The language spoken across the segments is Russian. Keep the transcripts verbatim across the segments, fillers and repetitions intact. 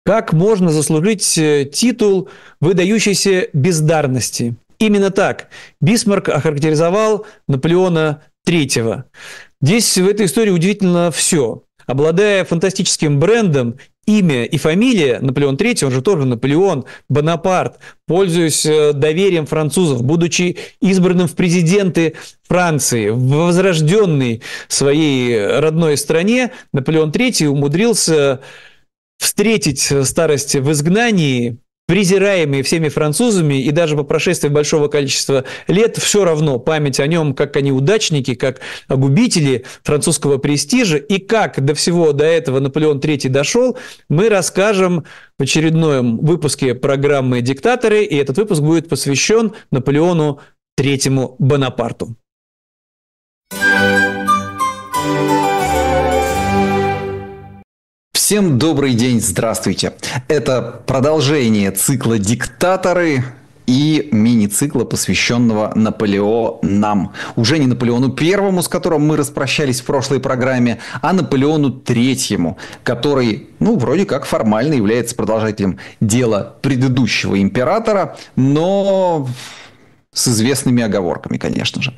Как можно заслужить титул выдающейся бездарности? Именно так Бисмарк охарактеризовал Наполеона третьего. Здесь в этой истории удивительно все. Обладая фантастическим брендом, имя и фамилия Наполеон третий, он же тоже Наполеон Бонапарт, пользуясь доверием французов, будучи избранным в президенты Франции, в возрожденной своей родной стране, Наполеон третий умудрился встретить старость в изгнании, презираемый всеми французами, и даже по прошествии большого количества лет все равно память о нем, как о неудачнике, как о губителе французского престижа, и как до всего до этого Наполеон третий дошел, мы расскажем в очередном выпуске программы «Диктаторы», и этот выпуск будет посвящен Наполеону третьему Бонапарту. Всем добрый день, здравствуйте. Это продолжение цикла «Диктаторы» и мини-цикла, посвященного Наполеонам. Уже не Наполеону Первому, с которым мы распрощались в прошлой программе, а Наполеону Третьему, который, ну, вроде как формально является продолжателем дела предыдущего императора, но с известными оговорками, конечно же.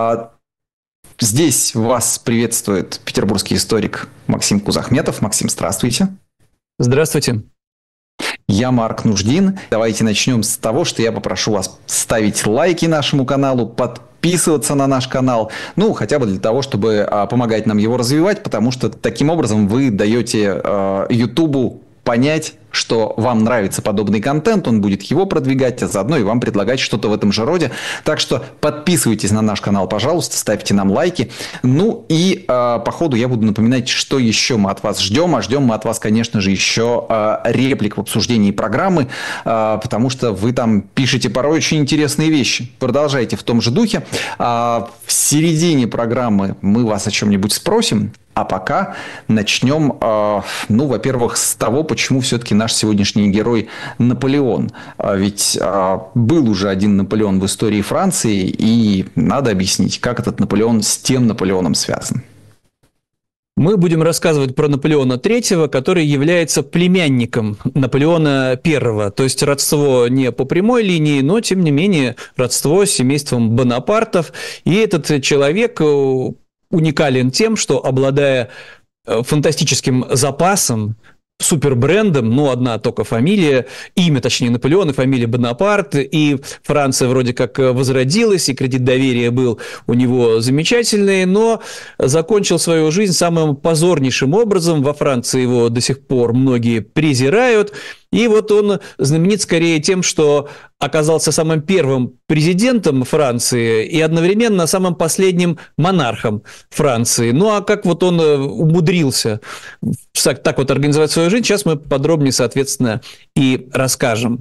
Здесь вас приветствует петербургский историк Максим Кузахметов. Максим, здравствуйте. Здравствуйте. Я Марк Нуждин. Давайте начнем с того, что я попрошу вас ставить лайки нашему каналу, подписываться на наш канал, ну, хотя бы для того, чтобы а, помогать нам его развивать, потому что таким образом вы даете а, Ютубу понять, что вам нравится подобный контент, он будет его продвигать, а заодно и вам предлагать что-то в этом же роде. Так что подписывайтесь на наш канал, пожалуйста, ставьте нам лайки. Ну и э, по ходу я буду напоминать, что еще мы от вас ждем. А ждем мы от вас, конечно же, еще э, реплик в обсуждении программы, э, потому что вы там пишете порой очень интересные вещи. Продолжайте в том же духе. А в середине программы мы вас о чем-нибудь спросим. А пока начнем, э, ну, во-первых, с того, почему все-таки наш сегодняшний герой Наполеон. Ведь э, был уже один Наполеон в истории Франции, и надо объяснить, как этот Наполеон с тем Наполеоном связан. Мы будем рассказывать про Наполеона третьего, который является племянником Наполеона первого. То есть родство не по прямой линии, но, тем не менее, родство с семейством Бонапартов. И этот человек уникален тем, что, обладая фантастическим запасом, супербрендом, ну, одна только фамилия, имя, точнее, Наполеон и фамилия Бонапарт, и Франция вроде как возродилась, и кредит доверия был у него замечательный, но закончил свою жизнь самым позорнейшим образом. Во Франции его до сих пор многие презирают, и вот он знаменит скорее тем, что оказался самым первым президентом Франции и одновременно самым последним монархом Франции. Ну, а как вот он умудрился так вот организовать свою жизнь, сейчас мы подробнее, соответственно, и расскажем.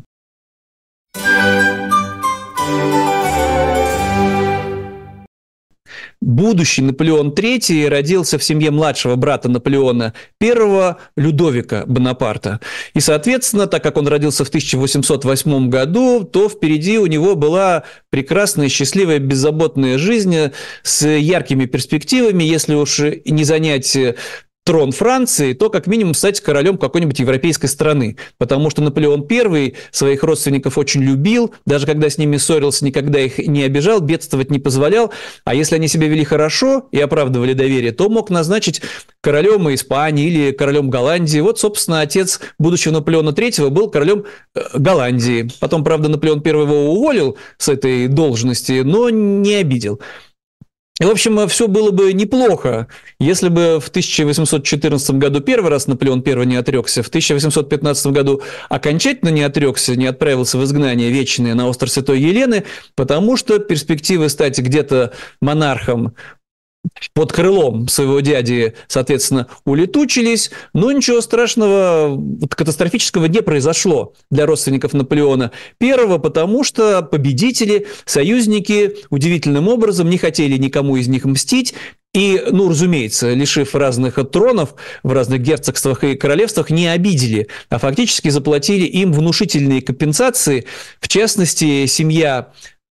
Будущий Наполеон третий родился в семье младшего брата Наполеона первого Людовика Бонапарта. И, соответственно, так как он родился в тысяча восемьсот восьмом году, то впереди у него была прекрасная, счастливая, беззаботная жизнь с яркими перспективами, если уж не занять трон Франции, то как минимум стать королем какой-нибудь европейской страны. Потому что Наполеон первый своих родственников очень любил, даже когда с ними ссорился, никогда их не обижал, бедствовать не позволял. А если они себя вели хорошо и оправдывали доверие, то мог назначить королем Испании или королем Голландии. Вот, собственно, отец будущего Наполеона третьего был королем Голландии. Потом, правда, Наполеон первый его уволил с этой должности, но не обидел. И, в общем, все было бы неплохо, если бы в тысяча восемьсот четырнадцатом году первый раз Наполеон первый не отрекся, в тысяча восемьсот пятнадцатом году окончательно не отрекся, не отправился в изгнание вечное на остров Святой Елены, потому что перспективы стать где-то монархом под крылом своего дяди, соответственно, улетучились, но ничего страшного, катастрофического не произошло для родственников Наполеона первого, потому что победители, союзники удивительным образом не хотели никому из них мстить. И, ну, разумеется, лишив разных тронов в разных герцогствах и королевствах, не обидели, а фактически заплатили им внушительные компенсации. В частности, семья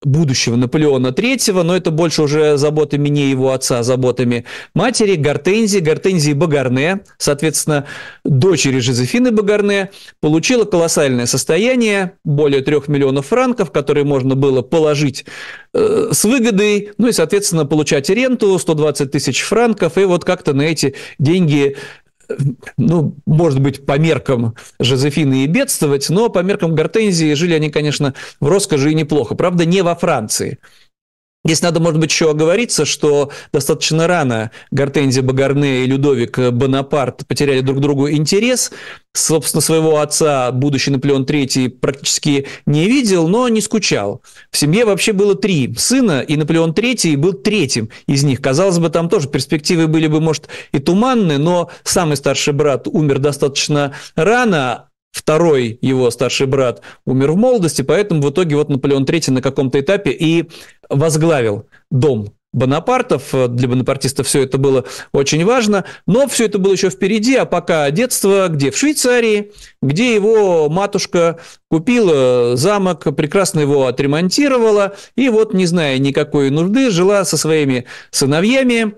будущего Наполеона третьего, но это больше уже заботами не его отца, а заботами матери, Гортензии, Гортензии Багарне, соответственно, дочери Жозефины Багарне, получила колоссальное состояние, более трех миллионов франков, которые можно было положить э, с выгодой, ну и, соответственно, получать ренту сто двадцать тысяч франков, и вот как-то на эти деньги, ну, может быть, по меркам Жозефины и бедствовать, но по меркам Гортензии жили они, конечно, в роскоши и неплохо. Правда, не во Франции. Здесь надо, может быть, еще оговориться, что достаточно рано Гортензия Багарне и Людовик Бонапарт потеряли друг к другу интерес. Собственно, своего отца будущий Наполеон третий практически не видел, но не скучал. В семье вообще было три сына, и Наполеон третий был третьим из них. Казалось бы, там тоже перспективы были бы, может, и туманны, но самый старший брат умер достаточно рано. Второй его старший брат умер в молодости, поэтому в итоге вот Наполеон третий на каком-то этапе и возглавил дом Бонапартов. Для бонапартистов все это было очень важно, но все это было еще впереди, а пока детство где? В Швейцарии, где его матушка купила замок, прекрасно его отремонтировала, и вот, не зная никакой нужды, жила со своими сыновьями.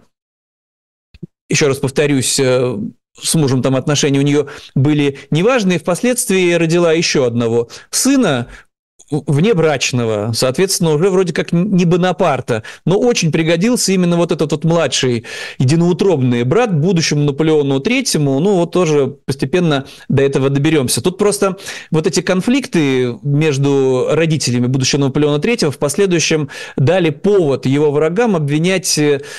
Еще раз повторюсь, с мужем там отношения у нее были неважные, впоследствии родила еще одного сына, внебрачного, соответственно, уже вроде как не Бонапарта, но очень пригодился именно вот этот вот младший единоутробный брат будущему Наполеону третьему, ну вот тоже постепенно до этого доберемся. Тут просто вот эти конфликты между родителями будущего Наполеона третьего в последующем дали повод его врагам обвинять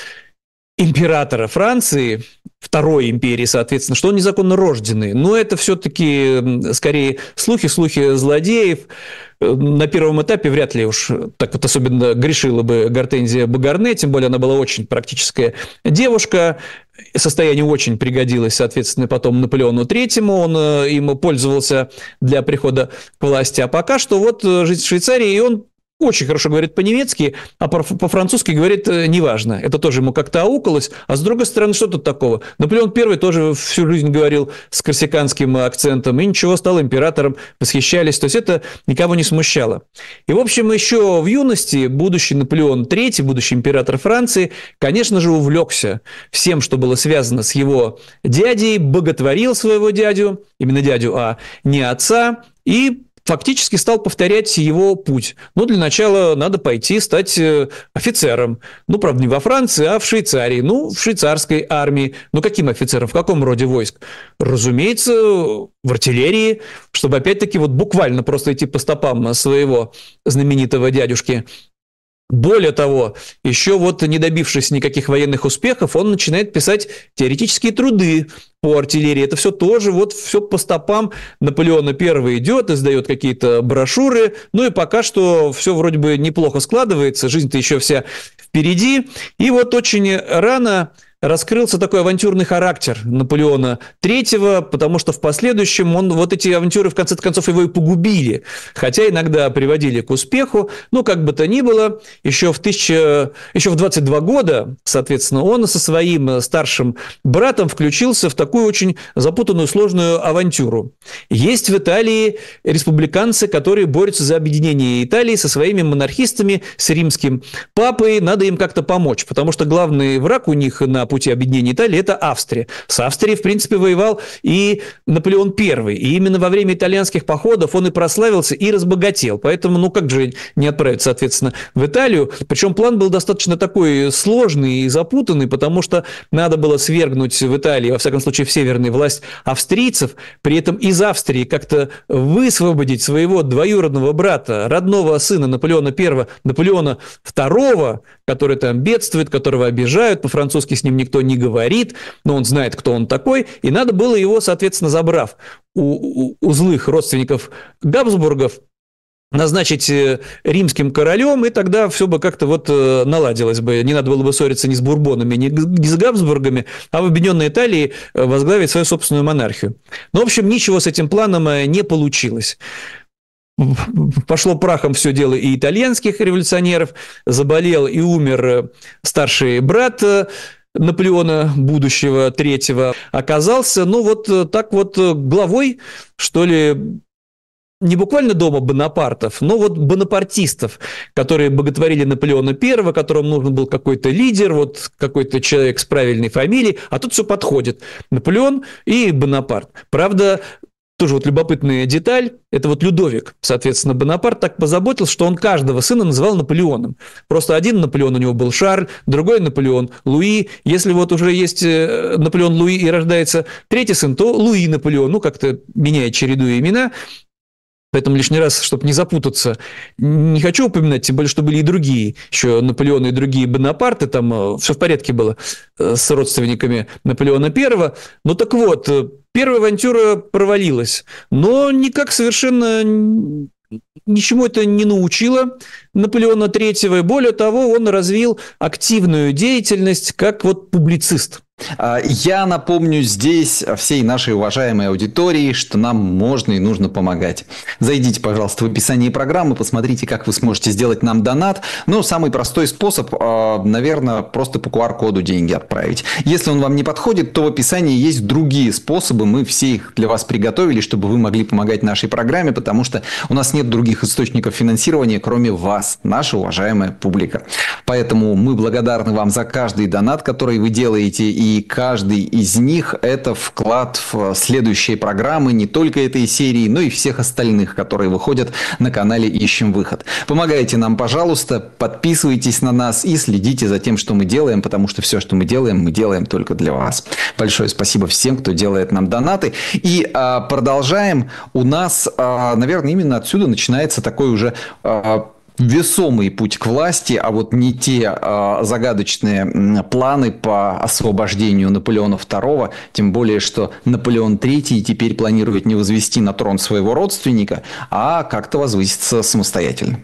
императора Франции, Второй империи, соответственно, что он незаконно рожденный. Но это все-таки скорее слухи, слухи злодеев. На первом этапе вряд ли уж так вот особенно грешила бы Гортензия Багарне, тем более она была очень практическая девушка. Состояние очень пригодилось, соответственно, потом Наполеону третьему, он им пользовался для прихода к власти. А пока что вот жизнь в Швейцарии, и он очень хорошо говорит по-немецки, а по-французски говорит неважно. Это тоже ему как-то аукалось. А с другой стороны, что тут такого? Наполеон первый тоже всю жизнь говорил с корсиканским акцентом, и ничего, стал императором, восхищались. То есть это никого не смущало. И, в общем, еще в юности будущий Наполеон третий, будущий император Франции, конечно же, увлекся всем, что было связано с его дядей, боготворил своего дядю, именно дядю, а не отца, и фактически стал повторять его путь. Но для начала надо пойти стать офицером. Ну, правда, не во Франции, а в Швейцарии. Ну, в швейцарской армии. Ну, каким офицером? В каком роде войск? Разумеется, в артиллерии, чтобы опять-таки вот буквально просто идти по стопам своего знаменитого дядюшки. Более того, еще вот не добившись никаких военных успехов, он начинает писать теоретические труды по артиллерии. Это все тоже вот все по стопам Наполеона первого идет, издает какие-то брошюры. Ну и пока что все вроде бы неплохо складывается, жизнь-то еще вся впереди. И вот очень рано раскрылся такой авантюрный характер Наполеона третьего, потому что в последующем он, вот эти авантюры в конце концов его и погубили, хотя иногда приводили к успеху. Ну, как бы то ни было, еще в, тысяча, еще в двадцать два года, соответственно, он со своим старшим братом включился в такую очень запутанную, сложную авантюру. Есть в Италии республиканцы, которые борются за объединение Италии со своими монархистами, с римским папой. Надо им как-то помочь, потому что главный враг у них на пути объединения Италии – это Австрия. С Австрией, в принципе, воевал и Наполеон первый. И именно во время итальянских походов он и прославился, и разбогател. Поэтому, ну, как же не отправить, соответственно, в Италию? Причем план был достаточно такой сложный и запутанный, потому что надо было свергнуть в Италии, во всяком случае, в северной власть австрийцев, при этом из Австрии как-то высвободить своего двоюродного брата, родного сына Наполеона первого, Наполеона второго, который там бедствует, которого обижают, по-французски с ним никто не говорит, но он знает, кто он такой, и надо было его, соответственно, забрав у, у, у злых родственников Габсбургов, назначить римским королем, и тогда все бы как-то вот наладилось бы. Не надо было бы ссориться ни с Бурбонами, ни с Габсбургами, а в объединенной Италии возглавить свою собственную монархию. Но, в общем, ничего с этим планом не получилось. Пошло прахом все дело и итальянских революционеров, заболел и умер старший брат Наполеона будущего третьего, оказался, ну вот так вот главой, что ли, не буквально дома бонапартов, но вот бонапартистов, которые боготворили Наполеона Первого, которому нужен был какой-то лидер, вот какой-то человек с правильной фамилией, а тут все подходит. Наполеон и Бонапарт. Правда, тоже вот любопытная деталь, это вот Людовик, соответственно, Бонапарт так позаботился, что он каждого сына называл Наполеоном. Просто один Наполеон у него был Шарль, другой Наполеон Луи. Если вот уже есть Наполеон Луи и рождается третий сын, то Луи Наполеон, ну, как-то меняет, чередуя имена. Поэтому лишний раз, чтобы не запутаться, не хочу упоминать, тем более, что были и другие, еще Наполеоны и другие Бонапарты, там все в порядке было с родственниками Наполеона Первого. Ну так вот, первая авантюра провалилась, но никак совершенно ничему это не научило Наполеона Третьего, и более того, он развил активную деятельность как вот публицист. Я напомню здесь всей нашей уважаемой аудитории, что нам можно и нужно помогать. Зайдите, пожалуйста, в описание программы, посмотрите, как вы сможете сделать нам донат. Ну, самый простой способ, наверное, просто по ку ар-коду деньги отправить. Если он вам не подходит, то в описании есть другие способы. Мы все их для вас приготовили, чтобы вы могли помогать нашей программе, потому что у нас нет других источников финансирования, кроме вас, наша уважаемая публика. Поэтому мы благодарны вам за каждый донат, который вы делаете, и И каждый из них – это вклад в следующие программы не только этой серии, но и всех остальных, которые выходят на канале «Ищем выход». Помогайте нам, пожалуйста, подписывайтесь на нас и следите за тем, что мы делаем, потому что все, что мы делаем, мы делаем только для вас. Большое спасибо всем, кто делает нам донаты. И а, продолжаем. У нас, а, наверное, именно отсюда начинается такой уже… А, весомый путь к власти, а вот не те а, загадочные планы по освобождению Наполеона Второго, тем более, что Наполеон Третий теперь планирует не возвести на трон своего родственника, а как-то возвыситься самостоятельно.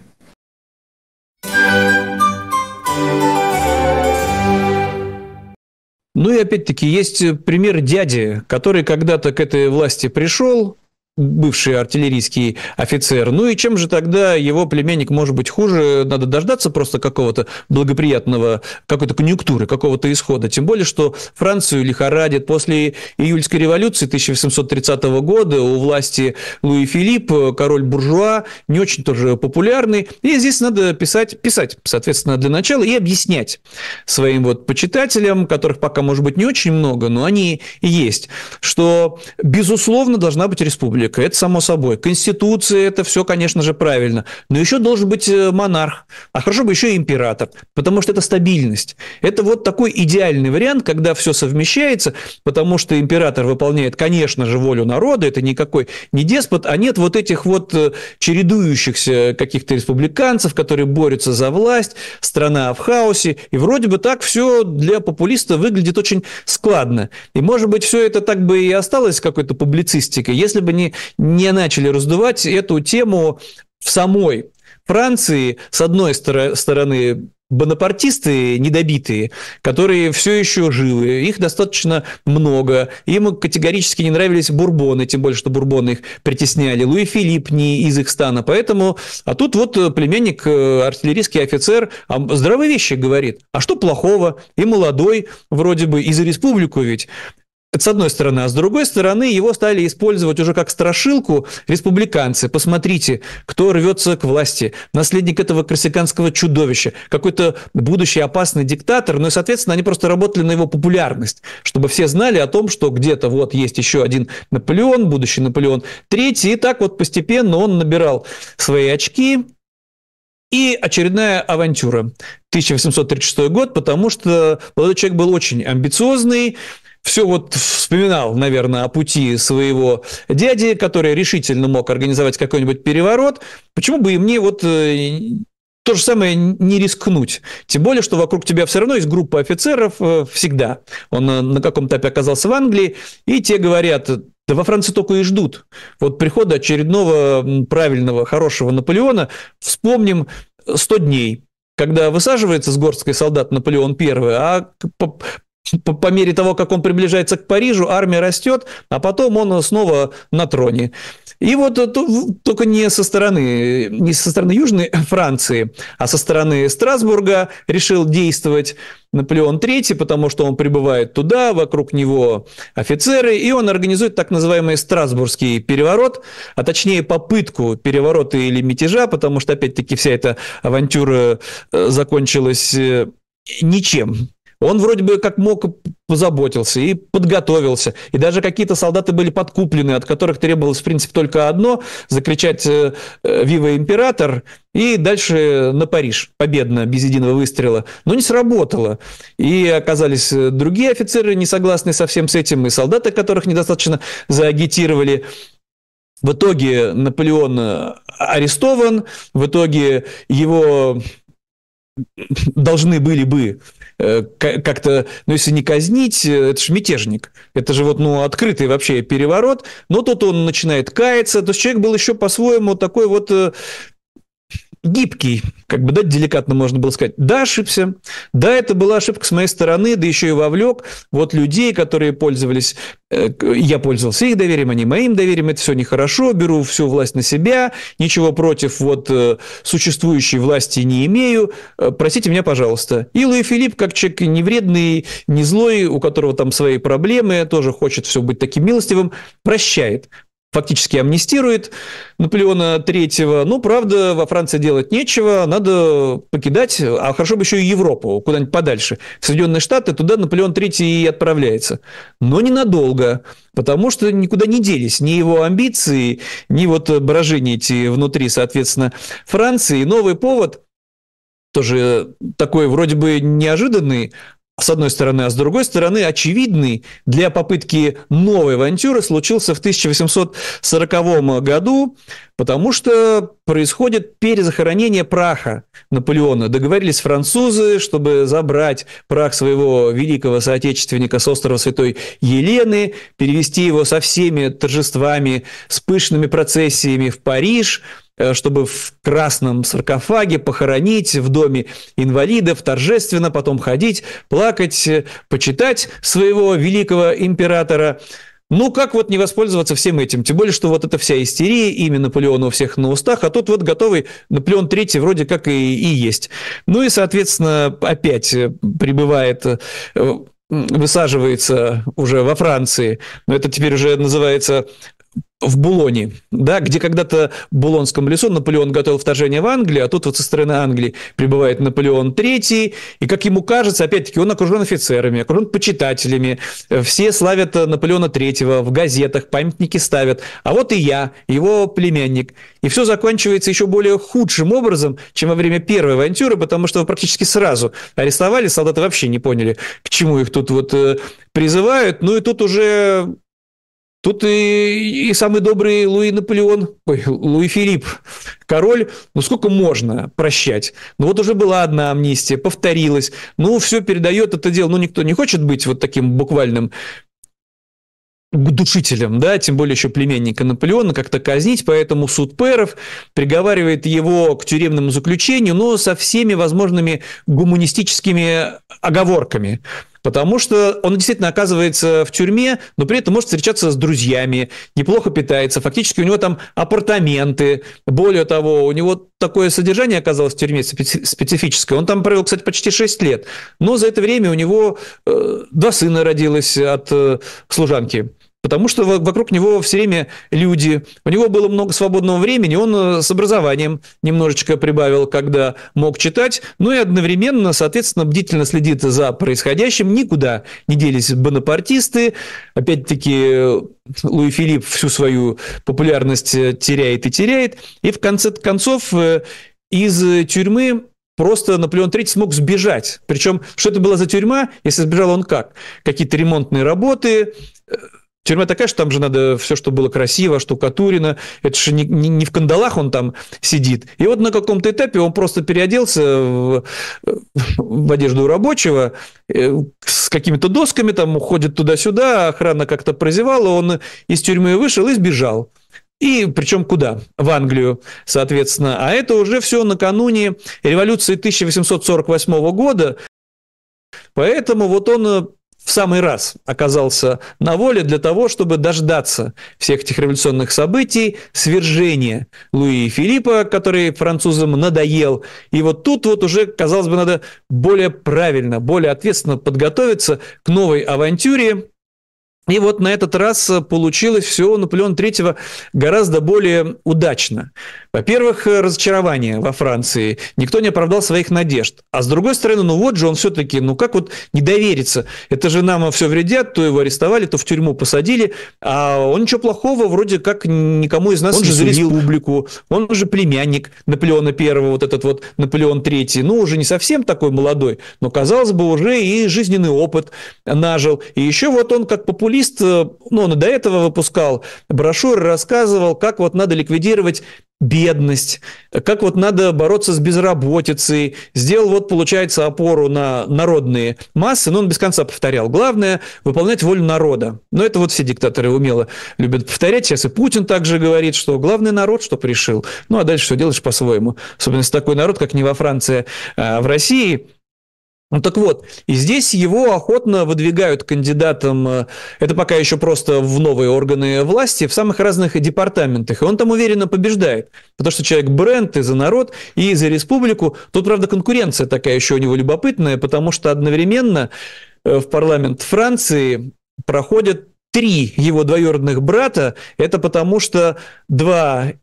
Ну и опять-таки есть пример дяди, который когда-то к этой власти пришел, бывший артиллерийский офицер. Ну и чем же тогда его племянник может быть хуже? Надо дождаться просто какого-то благоприятного, какой-то конъюнктуры, какого-то исхода. Тем более, что Францию лихорадит. После июльской революции тысяча восемьсот тридцатого года у власти Луи Филипп, король буржуа, не очень тоже популярный. И здесь надо писать, писать, соответственно, для начала и объяснять своим вот почитателям, которых пока, может быть, не очень много, но они и есть, что, безусловно, должна быть республика. Это само собой. Конституция, это все, конечно же, правильно. Но еще должен быть монарх. А хорошо бы еще и император. Потому что это стабильность. Это вот такой идеальный вариант, когда все совмещается, потому что император выполняет, конечно же, волю народа. Это никакой не деспот, а нет вот этих вот чередующихся каких-то республиканцев, которые борются за власть, страна в хаосе. И вроде бы так все для популиста выглядит очень складно. И, может быть, все это так бы и осталось какой-то публицистикой, если бы не не начали раздувать эту тему в самой Франции. С одной стороны, бонапартисты недобитые, которые все еще живы, их достаточно много. Им категорически не нравились бурбоны, тем более, что бурбоны их притесняли. Луи Филипп не из их стана. Поэтому, а тут вот племянник, артиллерийский офицер, здравые вещи говорит. А что плохого? И молодой, вроде бы, и за республику ведь. Это с одной стороны. А с другой стороны, его стали использовать уже как страшилку республиканцы. Посмотрите, кто рвется к власти. Наследник этого корсиканского чудовища. Какой-то будущий опасный диктатор. Ну и, соответственно, они просто работали на его популярность. Чтобы все знали о том, что где-то вот есть еще один Наполеон, будущий Наполеон Третий. И так вот постепенно он набирал свои очки. И очередная авантюра. тысяча восемьсот тридцать шестой год, потому что молодой человек был очень амбициозный. Все вот вспоминал, наверное, о пути своего дяди, который решительно мог организовать какой-нибудь переворот. Почему бы и мне вот то же самое не рискнуть? Тем более, что вокруг тебя все равно есть группа офицеров всегда. Он на каком-то этапе оказался в Англии, и те говорят: да во Франции только и ждут вот прихода очередного правильного, хорошего Наполеона. Вспомним сто дней, когда высаживается с горсткой солдат Наполеон Первый, а по, по мере того, как он приближается к Парижу, армия растет, а потом он снова на троне. И вот только не со стороны, не со стороны Южной Франции, а со стороны Страсбурга решил действовать Наполеон третий, потому что он прибывает туда, вокруг него офицеры, и он организует так называемый Страсбургский переворот, а точнее попытку переворота или мятежа, потому что, опять-таки, вся эта авантюра закончилась ничем. Он вроде бы как мог позаботился и подготовился. И даже какие-то солдаты были подкуплены, от которых требовалось, в принципе, только одно – закричать «Вива император!» и дальше на Париж, победно, без единого выстрела. Но не сработало. И оказались другие офицеры, не согласные совсем с этим, и солдаты, которых недостаточно заагитировали. В итоге Наполеон арестован, в итоге его должны были бы как-то, ну, если не казнить, это же мятежник. Это же вот, ну, открытый вообще переворот. Но тут он начинает каяться. То есть человек был еще по-своему такой вот гибкий, как бы, да, деликатно можно было сказать. Да, ошибся. Да, это была ошибка с моей стороны, да еще и вовлек вот людей, которые пользовались, я пользовался их доверием, они моим доверием, это все нехорошо, беру всю власть на себя, ничего против вот существующей власти не имею, простите меня, пожалуйста. И Луи Филипп, как человек не вредный, не злой, у которого там свои проблемы, тоже хочет все быть таким милостивым, прощает. Фактически амнистирует Наполеона третьего. Ну, правда, во Франции делать нечего, надо покидать, а хорошо бы еще и Европу, куда-нибудь подальше. В Соединенные Штаты, туда Наполеон третий и отправляется. Но ненадолго, потому что никуда не делись ни его амбиции, ни вот брожения эти внутри, соответственно, Франции. Новый повод, тоже такой вроде бы неожиданный, с одной стороны, а с другой стороны, очевидный для попытки новой авантюры случился в тысяча восемьсот сороковом году, потому что происходит перезахоронение праха Наполеона. Договорились французы, чтобы забрать прах своего великого соотечественника с острова Святой Елены, перевести его со всеми торжествами, с пышными процессиями в Париж, чтобы в красном саркофаге похоронить в доме инвалидов, торжественно потом ходить, плакать, почитать своего великого императора. Ну, как вот не воспользоваться всем этим? Тем более, что вот эта вся истерия, имя Наполеона у всех на устах, а тут вот готовый Наполеон третий вроде как и, и есть. Ну и, соответственно, опять прибывает, высаживается уже во Франции, но это теперь уже называется в Булоне, да, где когда-то в Булонском лесу Наполеон готовил вторжение в Англию, а тут вот со стороны Англии прибывает Наполеон третий, и, как ему кажется, опять-таки, он окружен офицерами, окружен почитателями, все славят Наполеона третьего, в газетах памятники ставят, а вот и я, его племянник. И все заканчивается еще более худшим образом, чем во время первой авантюры, потому что практически сразу арестовали, солдаты вообще не поняли, к чему их тут вот призывают, ну и тут уже... Тут и, и самый добрый Луи Наполеон, ой, Луи Филипп, король, ну сколько можно прощать? Ну вот уже была одна амнистия, повторилась, ну все передает это дело, ну никто не хочет быть вот таким буквальным душителем, да, тем более еще племянника Наполеона, как-то казнить, поэтому суд пэров приговаривает его к тюремному заключению, но со всеми возможными гуманистическими оговорками. Потому что он действительно оказывается в тюрьме, но при этом может встречаться с друзьями, неплохо питается, фактически у него там апартаменты. Более того, у него такое содержание оказалось в тюрьме специфическое. Он там провел, кстати, почти шесть лет. Но за это время у него э, два сына родилось от э, служанки. Потому что вокруг него все время люди, у него было много свободного времени, он с образованием немножечко прибавил, когда мог читать, ну и одновременно, соответственно, бдительно следит за происходящим, никуда не делись бонапартисты, опять-таки Луи Филипп всю свою популярность теряет и теряет, и в конце концов из тюрьмы просто Наполеон третий смог сбежать. Причем, что это была за тюрьма, если сбежал он как? Какие-то ремонтные работы. Тюрьма такая, что там же надо все, что было красиво, штукатурено. Это же не, не, не в кандалах он там сидит. И вот на каком-то этапе он просто переоделся в, в одежду рабочего с какими-то досками, там ходит туда-сюда, охрана как-то прозевала, он из тюрьмы вышел и сбежал. И причем куда? В Англию, соответственно. А это уже все накануне революции тысяча восемьсот сорок восьмого года. Поэтому вот он в самый раз оказался на воле для того, чтобы дождаться всех этих революционных событий, свержения Луи Филиппа, который французам надоел. И вот тут вот уже, казалось бы, надо более правильно, более ответственно подготовиться к новой авантюре. И вот на этот раз получилось все у Наполеона третьего гораздо более удачно. Во-первых, разочарование во Франции. Никто не оправдал своих надежд. А с другой стороны, ну вот же он все-таки, ну как вот не довериться? Это же нам все вредят, то его арестовали, то в тюрьму посадили, а он ничего плохого вроде как никому из нас он не сулил. Он же за республику, он же племянник Наполеона первого, вот этот вот Наполеон третий. Ну уже не совсем такой молодой, но, казалось бы, уже и жизненный опыт нажил. И еще вот он как популист, ну он и до этого выпускал брошюры, рассказывал, как вот надо ликвидировать бедность, как вот надо бороться с безработицей, сделал вот, получается, опору на народные массы, но он без конца повторял. Главное – выполнять волю народа. Но это вот все диктаторы умело любят повторять. Сейчас и Путин также говорит, что главный народ, что решил. Ну, а дальше все делаешь по-своему. Особенно если такой народ, как не во Франции, а в России. Ну так вот, и здесь его охотно выдвигают кандидатом, это пока еще просто в новые органы власти, в самых разных департаментах, и он там уверенно побеждает, потому что человек бренд и за народ, и за республику. Тут, правда, конкуренция такая еще у него любопытная, потому что одновременно в парламент Франции проходят три его двоюродных брата, это потому что два...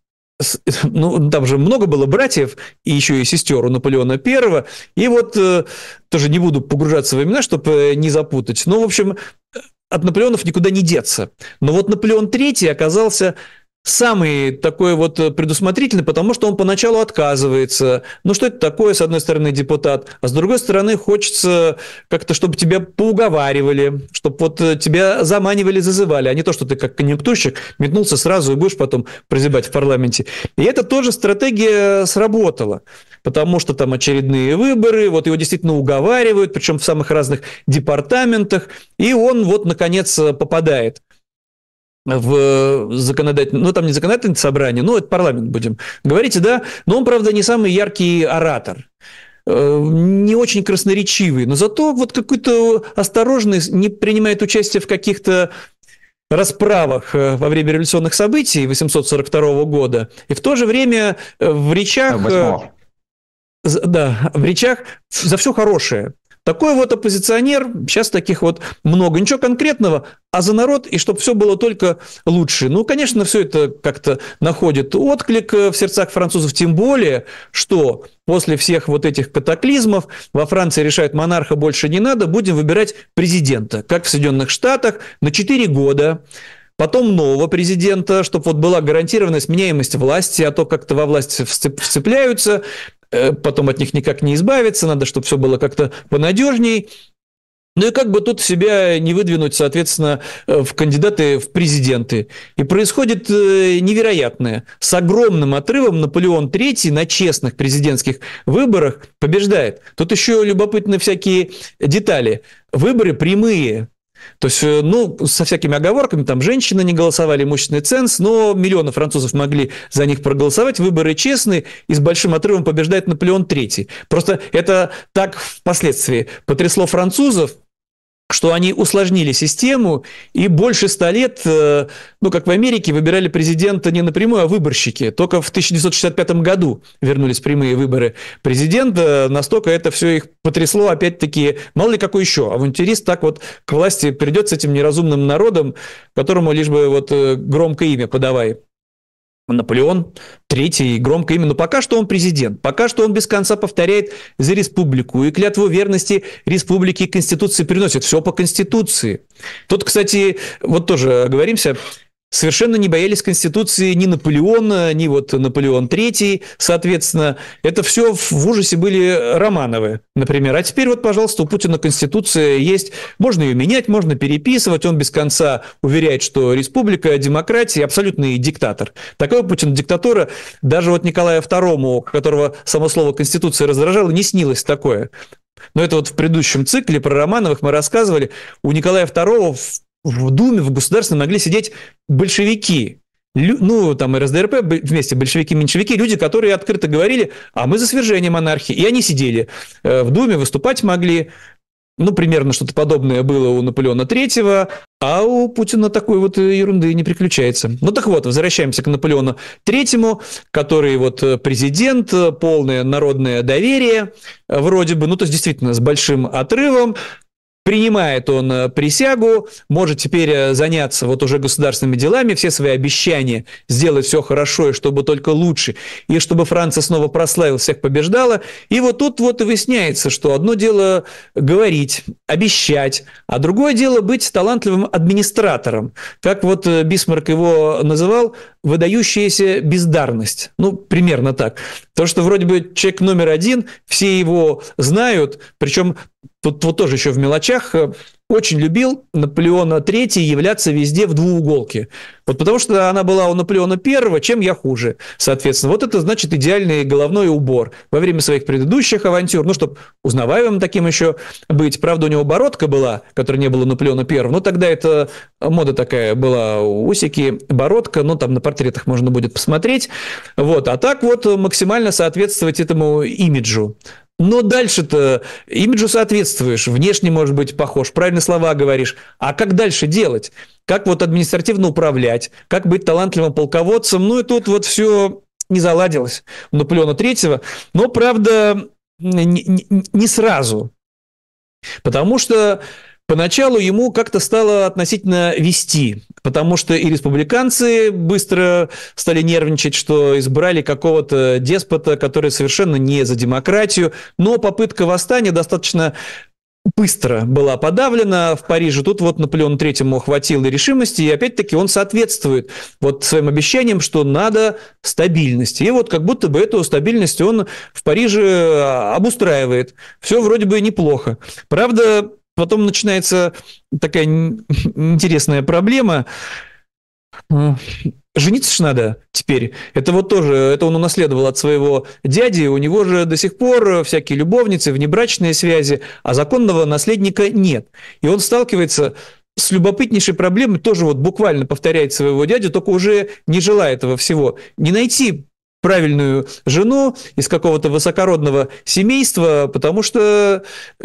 Ну, там же много было братьев и еще и сестер у Наполеона первого. И вот э, тоже не буду погружаться в имена, чтобы не запутать. Но, в общем, от Наполеонов никуда не деться. Но вот Наполеон третий оказался самый такой вот предусмотрительный, потому что он поначалу отказывается. Ну, что это такое, с одной стороны, депутат, а с другой стороны, хочется как-то, чтобы тебя поуговаривали, чтобы вот тебя заманивали, зазывали, а не то, что ты как конъюнктурщик метнулся сразу и будешь потом прозябать в парламенте. И это тоже стратегия сработала, потому что там очередные выборы, вот его действительно уговаривают, причем в самых разных департаментах, и он вот, наконец, попадает в законодательное, ну, там не законодательное собрание, ну, это парламент будем говорить, да, но он, правда, не самый яркий оратор, не очень красноречивый, но зато вот какой-то осторожный, не принимает участие в каких-то расправах во время революционных событий восемьсот сорок второго года, и в то же время в речах... Да, в речах за все хорошее. Такой вот оппозиционер, сейчас таких вот много, ничего конкретного, а за народ, и чтобы все было только лучше. Ну, конечно, все это как-то находит отклик в сердцах французов, тем более, что после всех вот этих катаклизмов во Франции решают, монарха больше не надо, будем выбирать президента, как в Соединенных Штатах, на четыре года. Потом нового президента, чтобы вот была гарантированная сменяемость власти, а то как-то во власть вцепляются, потом от них никак не избавиться, надо, чтобы все было как-то понадежней. Ну и как бы тут себя не выдвинуть, соответственно, в кандидаты в президенты. И происходит невероятное. С огромным отрывом Наполеон третий на честных президентских выборах побеждает. Тут еще любопытны всякие детали. Выборы прямые. То есть, ну, со всякими оговорками, там женщины не голосовали, имущественный ценз, но миллионы французов могли за них проголосовать, выборы честные, и с большим отрывом побеждает Наполеон третий. Просто это так впоследствии потрясло французов, что они усложнили систему, и больше ста лет, ну, как в Америке, выбирали президента не напрямую, а выборщики. Только в тысяча девятьсот шестьдесят пятом году вернулись прямые выборы президента, настолько это все их потрясло, опять-таки, мало ли какой еще авантюрист так вот к власти придет с этим неразумным народом, которому лишь бы вот громкое имя подавай. Наполеон третий, громко имя, но пока что он президент, пока что он без конца повторяет за республику, и клятву верности республике и Конституции приносит, все по Конституции. Тут, кстати, вот тоже оговоримся, совершенно не боялись Конституции ни Наполеона, ни вот Наполеон третий, соответственно, это все в ужасе были Романовы, например. А теперь вот, пожалуйста, у Путина Конституция есть, можно ее менять, можно переписывать, он без конца уверяет, что республика, демократия, абсолютный диктатор. Такой Путин диктатура, даже вот Николаю второму, которого само слово Конституция раздражало, не снилось такое. Но это вот в предыдущем цикле про Романовых мы рассказывали, у Николая второго в Думе, в Государственном могли сидеть большевики, ну, там эр эс дэ эр пэ вместе, большевики-меньшевики, люди, которые открыто говорили, а мы за свержение монархии. И они сидели в Думе, выступать могли. Ну, примерно что-то подобное было у Наполеона третьего, а у Путина такой вот ерунды не приключается. Ну, так вот, возвращаемся к Наполеону третьему, который вот президент, полное народное доверие, вроде бы, ну, то есть действительно с большим отрывом. Принимает он присягу, может теперь заняться вот уже государственными делами, все свои обещания сделать все хорошо и чтобы только лучше, и чтобы Франция снова прославилась, всех побеждала. И вот тут вот и выясняется, что одно дело говорить, обещать, а другое дело быть талантливым администратором. Как вот Бисмарк его называл, выдающаяся бездарность. Ну, примерно так. То, что вроде бы человек номер один, все его знают, причем тут вот тоже еще в мелочах, очень любил Наполеона третий являться везде в двууголке. Вот потому что она была у Наполеона первого, чем я хуже, соответственно. Вот это значит идеальный головной убор во время своих предыдущих авантюр, ну, чтобы узнаваемым таким еще быть. Правда, у него бородка была, которой не было у Наполеона первого, но тогда это мода такая была, усики, бородка, ну, там на портретах можно будет посмотреть. Вот. А так вот максимально соответствовать этому имиджу. Но дальше-то имиджу соответствуешь, внешне, может быть, похож, правильные слова говоришь. А как дальше делать? Как вот административно управлять? Как быть талантливым полководцем? Ну и тут вот все не заладилось у Наполеона третьего. Но, правда, не, не, не сразу. Потому что поначалу ему как-то стало относительно вести, потому что и республиканцы быстро стали нервничать, что избрали какого-то деспота, который совершенно не за демократию, но попытка восстания достаточно быстро была подавлена в Париже. Тут вот Наполеону третьему хватило решимости, и опять-таки он соответствует вот своим обещаниям, что надо стабильности. И вот как будто бы эту стабильность он в Париже обустраивает. Все вроде бы неплохо. Правда, потом начинается такая интересная проблема. Жениться ж надо теперь. Это вот тоже, это он унаследовал от своего дяди. У него же до сих пор всякие любовницы, внебрачные связи, а законного наследника нет. И он сталкивается с любопытнейшей проблемой, тоже вот буквально повторяет своего дядю, только уже не желая этого всего. Не найти правильную жену из какого-то высокородного семейства, потому что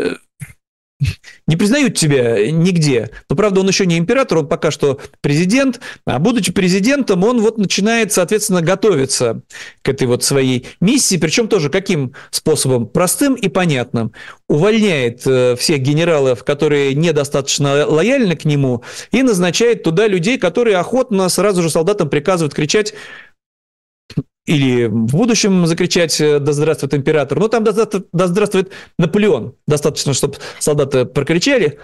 не признают тебя нигде. Но, правда, он еще не император, он пока что президент. А будучи президентом, он вот начинает, соответственно, готовиться к этой вот своей миссии. Причем тоже каким способом? Простым и понятным. Увольняет всех генералов, которые недостаточно лояльны к нему, и назначает туда людей, которые охотно сразу же солдатам приказывают кричать или в будущем закричать «Да здравствует император!». Ну, там «Да здравствует Наполеон!». Достаточно, чтобы солдаты прокричали.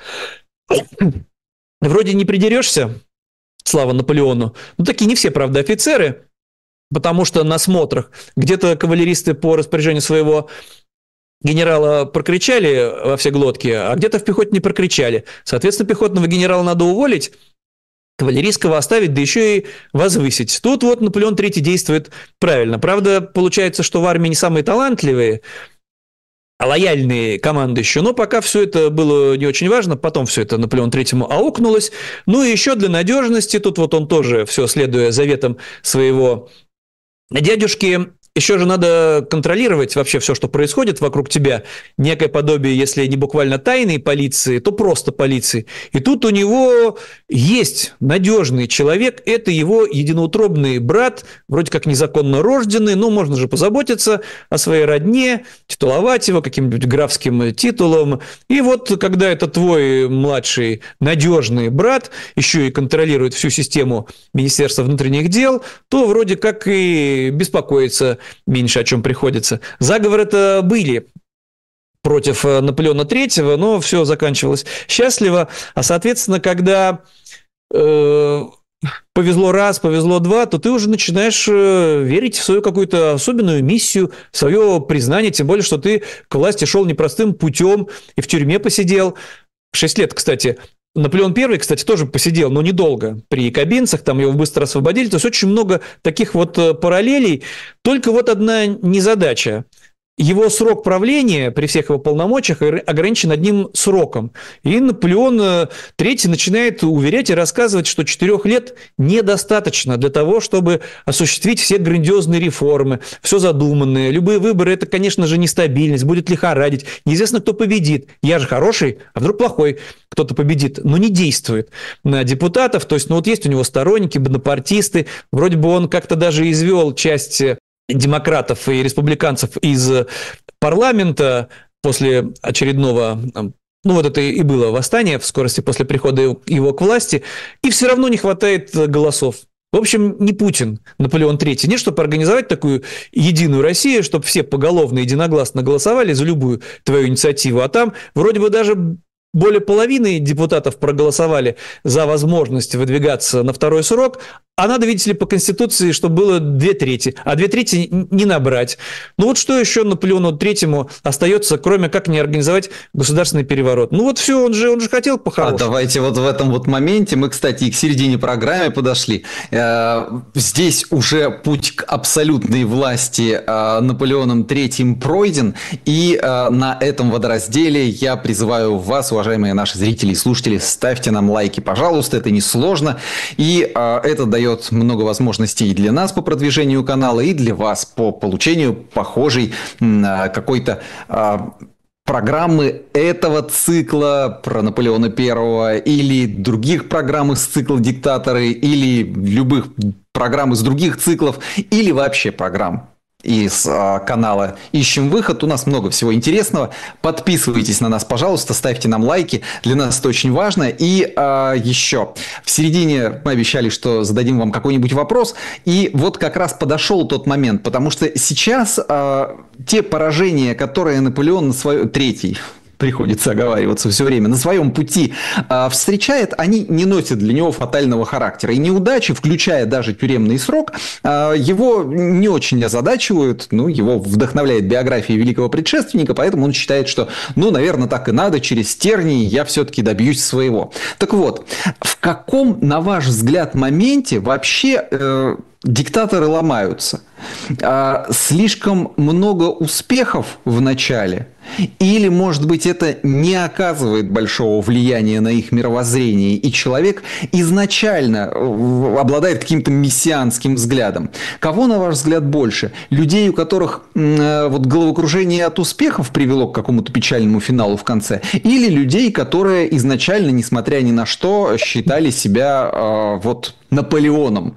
Вроде не придерешься, слава Наполеону. Ну, такие не все, правда, офицеры, потому что на смотрах где-то кавалеристы по распоряжению своего генерала прокричали во все глотки, а где-то в пехоте не прокричали. Соответственно, пехотного генерала надо уволить, кавалерийского оставить, да еще и возвысить. Тут вот Наполеон третий действует правильно. Правда, получается, что в армии не самые талантливые, а лояльные команды еще. Но пока все это было не очень важно, потом все это Наполеону третьему аукнулось. Ну и еще для надежности, тут вот он тоже, все следуя заветам своего дядюшки, еще же надо контролировать вообще все, что происходит вокруг тебя. Некое подобие, если не буквально тайной полиции, то просто полиции. И тут у него есть надежный человек, это его единоутробный брат, вроде как незаконно рожденный, но можно же позаботиться о своей родне, титуловать его каким-нибудь графским титулом. И вот когда это твой младший надежный брат, еще и контролирует всю систему Министерства внутренних дел, то вроде как и беспокоиться меньше, о чем приходится. Заговоры-то были против Наполеона третьего, но все заканчивалось счастливо. А, соответственно, когда э, повезло раз, повезло два, то ты уже начинаешь верить в свою какую-то особенную миссию, в свое признание, тем более, что ты к власти шел непростым путем и в тюрьме посидел. Шесть лет, кстати. Наполеон первый, кстати, тоже посидел, но недолго при якобинцах, там его быстро освободили. То есть очень много таких вот параллелей. Только вот одна незадача. его срок правления при всех его полномочиях ограничен одним сроком. И Наполеон третий начинает уверять и рассказывать, что четырех лет недостаточно для того, чтобы осуществить все грандиозные реформы, все задуманное. Любые выборы – это, конечно же, нестабильность, будет лихорадить. Неизвестно, кто победит. Я же хороший, а вдруг плохой кто-то победит. Но не действует на депутатов. То есть, ну вот есть у него сторонники, бонапартисты. Вроде бы он как-то даже извел часть демократов и республиканцев из парламента после очередного, ну вот это и было восстание в скорости после прихода его к власти, и все равно не хватает голосов. В общем, не Путин, Наполеон третий. Не чтобы организовать такую единую Россию, чтобы все поголовно, единогласно голосовали за любую твою инициативу, а там вроде бы даже более половины депутатов проголосовали за возможность выдвигаться на второй срок, а надо, видите ли, по Конституции, чтобы было две трети, а две трети не набрать. Ну вот что еще Наполеону третьему остается, кроме как не организовать государственный переворот? Ну вот все, он же, он же хотел по-хорошему. А давайте вот в этом вот моменте, мы, кстати, и к середине программы подошли. Здесь уже путь к абсолютной власти Наполеоном третьим пройден, и на этом водоразделе я призываю вас, уважаемые наши зрители и слушатели, ставьте нам лайки, пожалуйста, это несложно, и это дает много возможностей и для нас по продвижению канала, и для вас по получению похожей какой-то программы этого цикла про Наполеона Первого или других программ из цикла «Диктаторы», или любых программ из других циклов, или вообще программ из а, канала «Ищем выход». У нас много всего интересного. Подписывайтесь на нас, пожалуйста, ставьте нам лайки. Для нас это очень важно. И а, еще в середине мы обещали, что зададим вам какой-нибудь вопрос. И вот как раз подошел тот момент, потому что сейчас а, те поражения, которые Наполеон на своем... Третий... приходится оговариваться все время, на своем пути э, встречает, они не носят для него фатального характера. И неудачи, включая даже тюремный срок, э, его не очень озадачивают, ну, его вдохновляет биография великого предшественника, поэтому он считает, что, ну, наверное, так и надо, через тернии я все-таки добьюсь своего. Так вот, в каком, на ваш взгляд, моменте вообще э, диктаторы ломаются? Э, слишком много успехов в начале? Или, может быть, это не оказывает большого влияния на их мировоззрение, и человек изначально обладает каким-то мессианским взглядом? Кого, на ваш взгляд, больше? Людей, у которых вот, головокружение от успехов привело к какому-то печальному финалу в конце? Или людей, которые изначально, несмотря ни на что, считали себя вот, Наполеоном?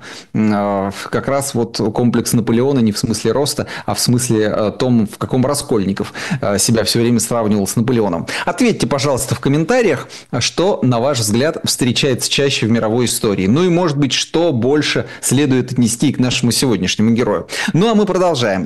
Как раз вот комплекс Наполеона не в смысле роста, а в смысле том, в каком Раскольников себя все время сравнивал с Наполеоном. Ответьте, пожалуйста, в комментариях, что, на ваш взгляд, встречается чаще в мировой истории. Ну и, может быть, что больше следует отнести к нашему сегодняшнему герою. Ну а мы продолжаем.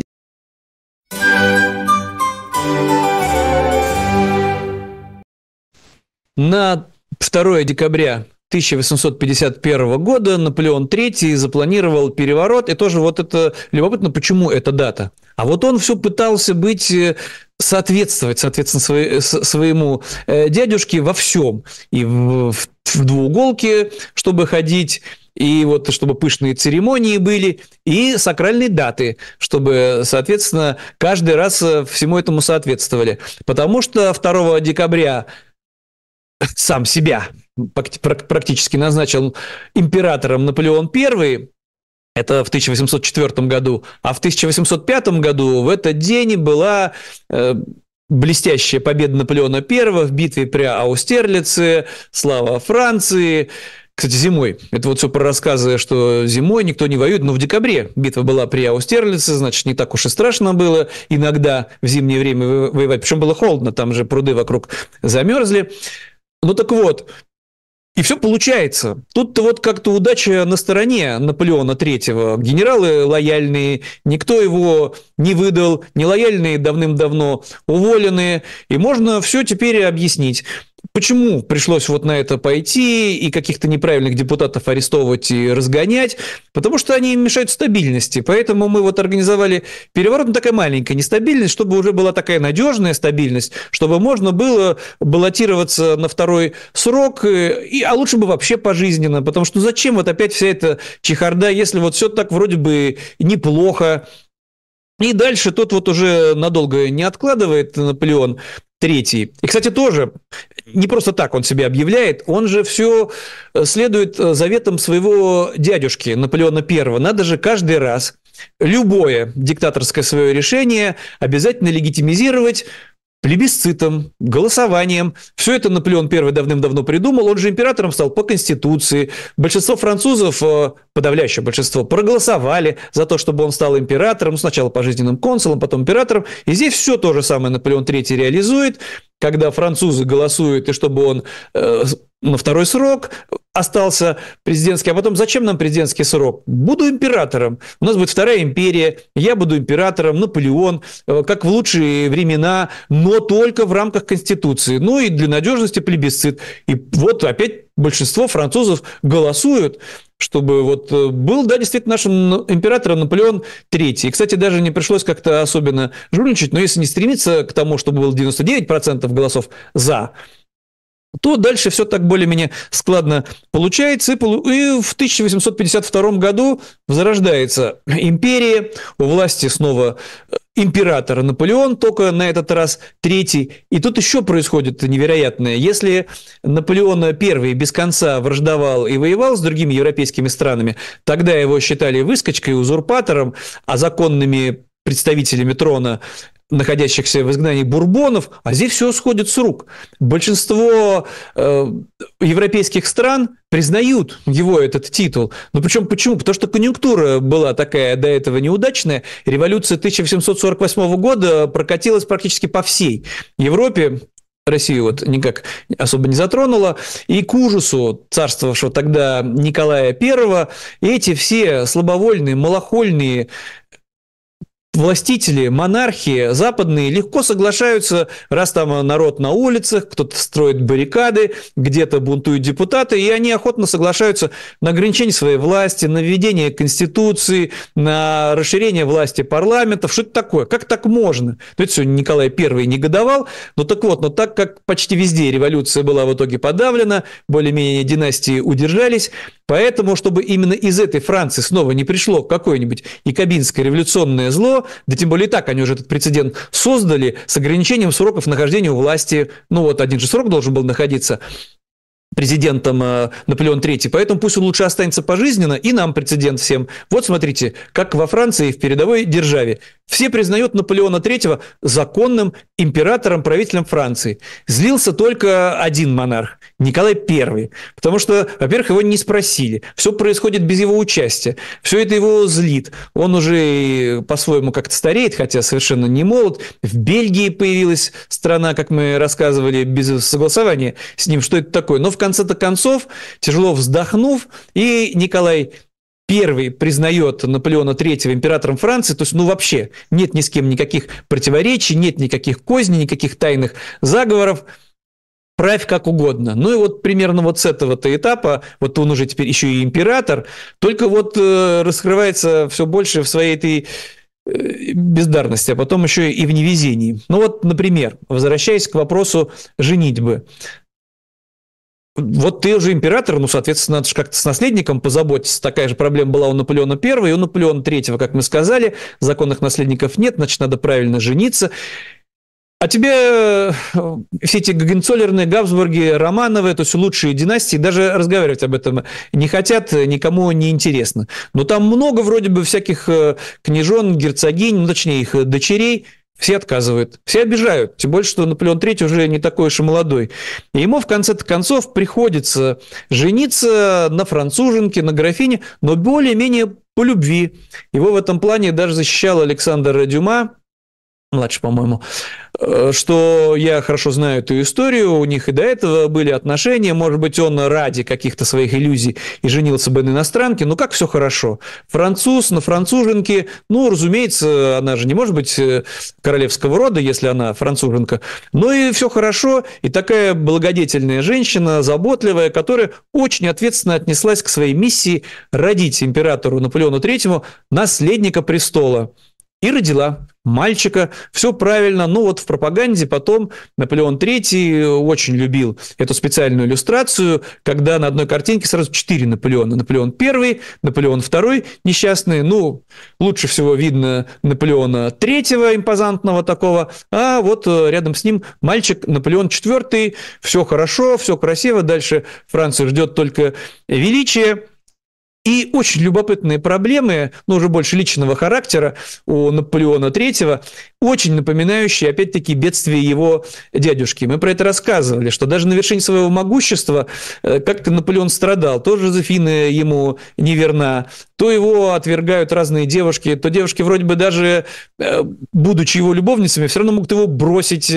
На второе декабря тысяча восемьсот пятьдесят первого года Наполеон третий запланировал переворот. И тоже вот это любопытно, почему эта дата. А вот он все пытался быть, соответствовать, соответственно, своей, своему дядюшке во всем. И в, в, в двууголке, чтобы ходить, и вот чтобы пышные церемонии были, и сакральные даты, чтобы, соответственно, каждый раз всему этому соответствовали. Потому что второго декабря сам себя практически назначил императором Наполеон Первый, это в тысяча восемьсот четвёртом году, а в тысяча восемьсот пятом году в этот день была э, блестящая победа Наполеона Первого в битве при Аустерлице, слава Франции. Кстати, зимой. Это вот все про рассказы, что зимой никто не воюет, но в декабре битва была при Аустерлице, значит, не так уж и страшно было иногда в зимнее время воевать. Причем было холодно, там же пруды вокруг замерзли. Ну так вот, и все получается. Тут-то вот как-то удача на стороне Наполеона третьего. Генералы лояльные, никто его не выдал, нелояльные давным-давно уволены. И можно все теперь объяснить. Почему пришлось вот на это пойти и каких-то неправильных депутатов арестовывать и разгонять? Потому что они мешают стабильности. Поэтому мы вот организовали переворот, ну, такая маленькая нестабильность, чтобы уже была такая надежная стабильность, чтобы можно было баллотироваться на второй срок, и, а лучше бы вообще пожизненно. Потому что зачем вот опять вся эта чехарда, если вот все так вроде бы неплохо, И дальше тут вот уже надолго не откладывает Наполеон Третий. И, кстати, тоже не просто так он себя объявляет, он же все следует заветам своего дядюшки Наполеона Первого. Надо же каждый раз любое диктаторское свое решение обязательно легитимизировать плебисцитом, голосованием. Все это Наполеон Первый давным-давно придумал. Он же императором стал по Конституции. Большинство французов, подавляющее большинство, проголосовали за то, чтобы он стал императором. Сначала пожизненным консулом, потом императором. И здесь все то же самое Наполеон Третий реализует, когда французы голосуют, и чтобы он э, на второй срок остался президентский. А потом, зачем нам президентский срок? Буду императором. У нас будет вторая империя, я буду императором, Наполеон, э, как в лучшие времена, но только в рамках Конституции. Ну и для надежности плебисцит. И вот опять большинство французов голосуют, чтобы вот был, да, действительно нашим императором Наполеон Третий. И, кстати, даже не пришлось как-то особенно жульничать, но если не стремиться к тому, чтобы было девяносто девять процентов голосов «за», то дальше все так более-менее складно получается. И в тысяча восемьсот пятьдесят втором году возрождается империя, у власти снова император Наполеон, только на этот раз третий. И тут еще происходит невероятное. Если Наполеон Первый без конца враждовал и воевал с другими европейскими странами, тогда его считали выскочкой, узурпатором, а законными представителями трона находящихся в изгнании бурбонов, а здесь все сходит с рук. Большинство э, европейских стран признают его этот титул. Но причем почему? Потому что конъюнктура была такая до этого неудачная. Революция тысяча восемьсот сорок восьмого года прокатилась практически по всей Европе. Россию вот никак особо не затронула. И к ужасу царствовавшего тогда Николая Первого эти все слабовольные, малохольные властители, монархии западные легко соглашаются, раз там народ на улицах, кто-то строит баррикады, где-то бунтуют депутаты, и они охотно соглашаются на ограничение своей власти, на введение Конституции, на расширение власти парламентов. Что это такое? Как так можно? То есть Николай Первый негодовал, но так вот, но так как почти везде революция была в итоге подавлена, более-менее династии удержались, поэтому, чтобы именно из этой Франции снова не пришло какое-нибудь якобинское революционное зло, да тем более так, они уже этот прецедент создали с ограничением сроков нахождения у власти. Ну вот один же срок должен был находиться президентом Наполеон Третий, поэтому пусть он лучше останется пожизненно, и нам прецедент всем. Вот смотрите, как во Франции в передовой державе. Все признают Наполеона Третьего законным императором, правителем Франции. Злился только один монарх, Николай Первый, потому что, во-первых, его не спросили, все происходит без его участия, все это его злит. Он уже по-своему как-то стареет, хотя совершенно не молод. В Бельгии появилась страна, как мы рассказывали, без согласования с ним, что это такое. Но в конце-то концов, тяжело вздохнув, и Николай Первый признает Наполеона Третьего императором Франции, то есть, ну, вообще нет ни с кем никаких противоречий, нет никаких козней, никаких тайных заговоров, правь как угодно. Ну, и вот примерно вот с этого-то этапа, вот он уже теперь еще и император, только вот э, раскрывается все больше в своей этой э, бездарности, а потом еще и в невезении. Ну, вот, например, возвращаясь к вопросу женитьбы. Вот ты уже император, ну, соответственно, надо же как-то с наследником позаботиться. Такая же проблема была у Наполеона Первого и у Наполеона Третьего, как мы сказали. Законных наследников нет, значит, надо правильно жениться. А тебе все эти Гогенцоллерны, Габсбурги, Романовы, то есть лучшие династии, даже разговаривать об этом не хотят, никому не интересно. Но там много вроде бы всяких княжон, герцогинь, ну, точнее, их дочерей. Все отказывают, все обижают, тем более, что Наполеон Третий уже не такой уж и молодой. И ему в конце концов приходится жениться на француженке, на графине, но более-менее по любви. Его в этом плане даже защищал Александр Дюма, младший, по-моему, что я хорошо знаю эту историю, у них и до этого были отношения, может быть, он ради каких-то своих иллюзий и женился бы на иностранке, но как все хорошо. Француз на француженке, ну, разумеется, она же не может быть королевского рода, если она француженка, но и все хорошо, и такая благодетельная женщина, заботливая, которая очень ответственно отнеслась к своей миссии родить императору Наполеону Третьему наследника престола. И родила. мальчика, все правильно. Ну вот в пропаганде потом Наполеон третий очень любил эту специальную иллюстрацию, когда на одной картинке сразу четыре Наполеона. Наполеон первый, Наполеон второй несчастный, ну, лучше всего видно Наполеона третьего импозантного такого, а вот рядом с ним мальчик Наполеон четвертый, все хорошо, все красиво, дальше Францию ждет только величие. И очень любопытные проблемы, но уже больше личного характера у Наполеона третьего, очень напоминающие, опять-таки, бедствие его дядюшки. Мы про это рассказывали, что даже на вершине своего могущества как Наполеон страдал. То Жозефина ему неверна, то его отвергают разные девушки, то девушки вроде бы даже, будучи его любовницами, все равно могут его бросить,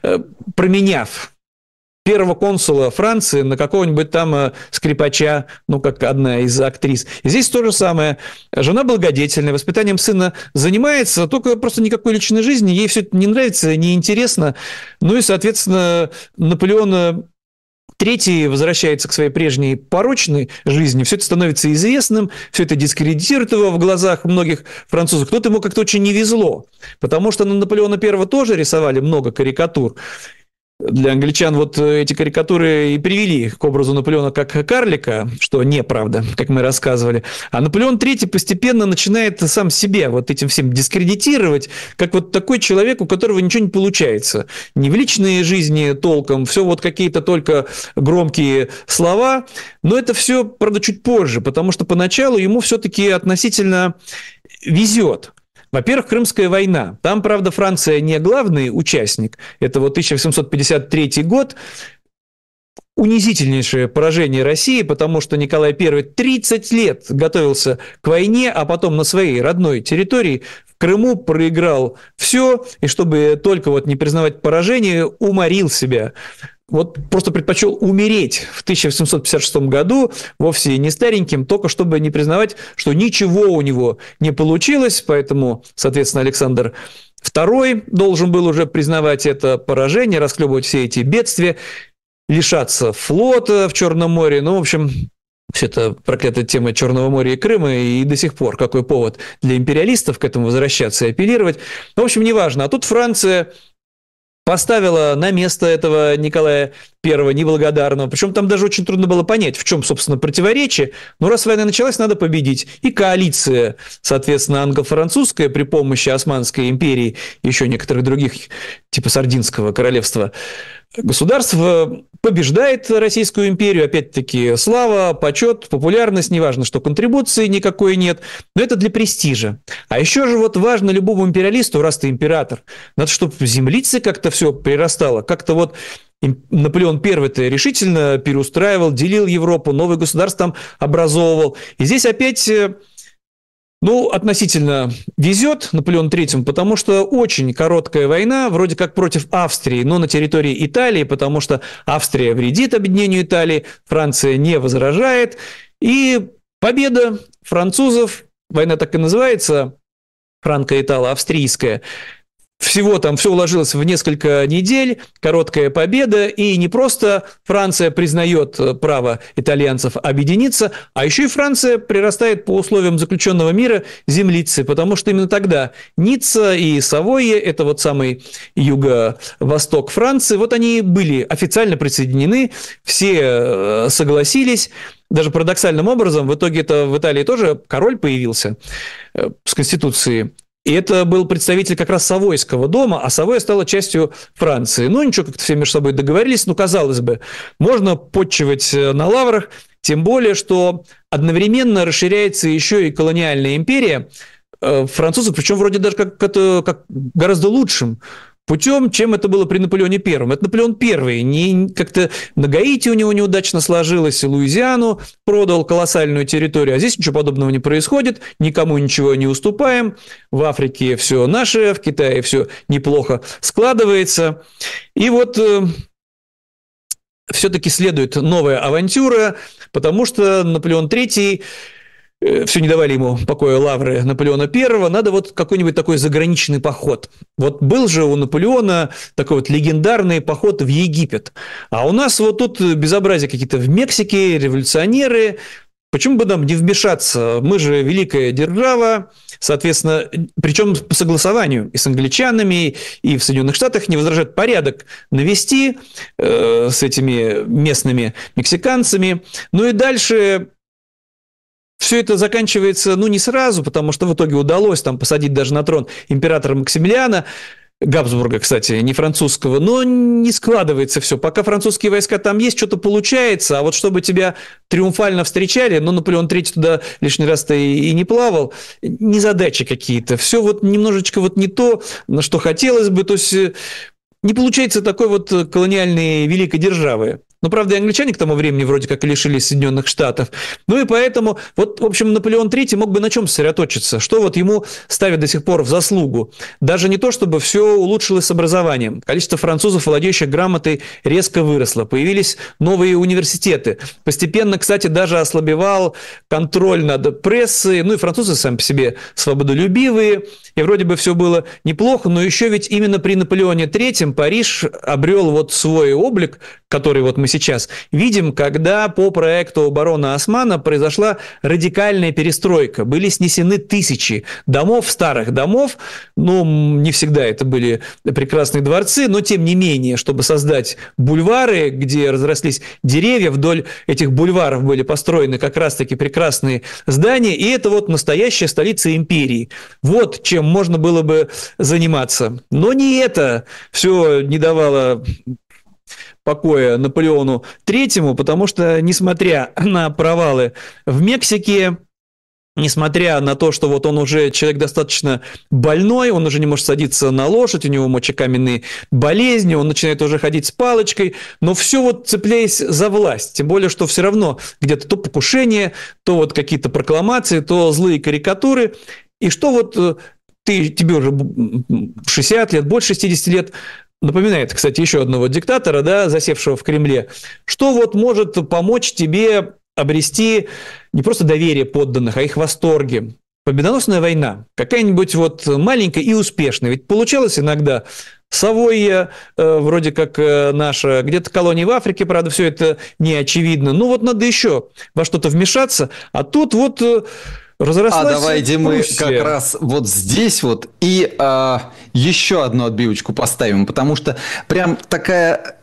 променяв первого консула Франции на какого-нибудь там скрипача, ну, как одна из актрис. И здесь то же самое. Жена благодетельная, воспитанием сына занимается, только просто никакой личной жизни, ей все это не нравится, неинтересно. Ну и, соответственно, Наполеон Третий возвращается к своей прежней порочной жизни, все это становится известным, все это дискредитирует его в глазах многих французов. Кто-то ему как-то очень не везло, потому что на Наполеона Первого тоже рисовали много карикатур. Для англичан вот эти карикатуры и привели к образу Наполеона как карлика, что неправда, как мы рассказывали. А Наполеон Третий постепенно начинает сам себя вот этим всем дискредитировать, как вот такой человек, у которого ничего не получается. Ни в личной жизни толком, все вот какие-то только громкие слова. Но это все, правда, чуть позже, потому что поначалу ему все-таки относительно везет. Во-первых, Крымская война. Там, правда, Франция не главный участник. Это вот тысяча восемьсот пятьдесят третий год. Унизительнейшее поражение России, потому что Николай Первый тридцать лет готовился к войне, а потом на своей родной территории в Крыму проиграл все, и чтобы только вот не признавать поражение, уморил себя. Вот просто предпочел умереть в тысяча восемьсот пятьдесят шестом году, вовсе не стареньким, только чтобы не признавать, что ничего у него не получилось, поэтому, соответственно, Александр Второй должен был уже признавать это поражение, расхлебывать все эти бедствия, лишаться флота в Черном море, ну, в общем... Все это проклятая тема Черного моря и Крыма, и до сих пор какой повод для империалистов к этому возвращаться и апеллировать. В общем, неважно. А тут Франция поставила на место этого Николая Первого неблагодарного. Причем там даже очень трудно было понять, в чем, собственно, противоречие. Но раз война началась, надо победить. И коалиция, соответственно, англо-французская при помощи Османской империи и еще некоторых других, типа Сардинского королевства, государств побеждает Российскую империю. Опять-таки, слава, почет, популярность, неважно, что контрибуции никакой нет, но это для престижа. А еще же вот важно любому империалисту, раз ты император, надо, чтобы в землице как-то все прирастало, как-то вот Наполеон Первый-то решительно переустраивал, делил Европу, новые государства там образовывал. И здесь опять... Ну, относительно везет Наполеону Третьему, потому что очень короткая война, вроде как против Австрии, но на территории Италии, потому что Австрия вредит объединению Италии, Франция не возражает. И победа французов, война так и называется, франко-итало-австрийская, всего там все уложилось в несколько недель, короткая победа, и не просто Франция признает право итальянцев объединиться, а еще и Франция прирастает по условиям заключенного мира землицы, потому что именно тогда Ницца и Савойя, это вот самый юго-восток Франции, вот они были официально присоединены, все согласились. Даже парадоксальным образом, в итоге это в Италии тоже король появился с конституцией. И это был представитель как раз Савойского дома, а Савойя стала частью Франции. Ну, ничего, как-то все между собой договорились. Ну, казалось бы, можно подчивать на лаврах, тем более, что одновременно расширяется еще и колониальная империя французов, причем вроде даже как, как гораздо лучшим путем, чем это было при Наполеоне Первом. Это Наполеон Первый. Не, как-то на Гаити у него неудачно сложилось, Луизиану продал колоссальную территорию, а здесь ничего подобного не происходит, никому ничего не уступаем, в Африке все наше, в Китае все неплохо складывается. И вот э, все-таки следует новая авантюра, потому что Наполеон Третий... все не давали ему покоя лавры Наполеона Первого, надо вот какой-нибудь такой заграничный поход. Вот был же у Наполеона такой вот легендарный поход в Египет. А у нас вот тут безобразие какие-то в Мексике, революционеры, почему бы нам не вмешаться? Мы же великая держава, соответственно, причем по согласованию и с англичанами, и в Соединенных Штатах не возражает порядок навести э, с этими местными мексиканцами. Ну и дальше все это заканчивается, ну, не сразу, потому что в итоге удалось там посадить даже на трон императора Максимилиана, Габсбурга, кстати, не французского, но не складывается все. Пока французские войска там есть, что-то получается, а вот чтобы тебя триумфально встречали, ну, Наполеон третий туда лишний раз-то и не плавал, незадачи какие-то. Все вот немножечко вот не то, на что хотелось бы, то есть не получается такой вот колониальной великой державы. Но, правда, и англичане к тому времени вроде как и лишились Соединенных Штатов. Ну и поэтому, вот, в общем, Наполеон третий мог бы на чем сосредоточиться? Что вот ему ставят до сих пор в заслугу? Даже не то, чтобы все улучшилось с образованием. Количество французов, владеющих грамотой, резко выросло. Появились новые университеты. Постепенно, кстати, даже ослабевал контроль над прессой. Ну и французы сами по себе свободолюбивые. И вроде бы все было неплохо, но еще ведь именно при Наполеоне третьем Париж обрел вот свой облик, который вот мы сейчас видим, когда по проекту барона Османа произошла радикальная перестройка. Были снесены тысячи домов, старых домов, ну, не всегда это были прекрасные дворцы, но тем не менее, чтобы создать бульвары, где разрослись деревья, вдоль этих бульваров были построены как раз-таки прекрасные здания, и это вот настоящая столица империи. Вот чем можно было бы заниматься. Но не это все не давало покоя Наполеону третьему, потому что, несмотря на провалы в Мексике, несмотря на то, что вот он уже человек достаточно больной, он уже не может садиться на лошадь, у него мочекаменные болезни, он начинает уже ходить с палочкой, но все вот цепляясь за власть, тем более, что все равно где-то то покушение, то вот какие-то прокламации, то злые карикатуры, и что вот ты, тебе уже шестьдесят лет, больше шестидесяти лет, напоминает, кстати, еще одного диктатора, да, засевшего в Кремле, что вот может помочь тебе обрести не просто доверие подданных, а их восторги. Победоносная война, какая-нибудь вот маленькая и успешная. Ведь получалось иногда Савойя, э, вроде как э, наша, где-то колония в Африке, правда, все это не очевидно. Ну вот надо еще во что-то вмешаться, а тут вот... Э, разрослась. А давайте мы как раз вот здесь вот и а, еще одну отбивочку поставим, потому что прям такая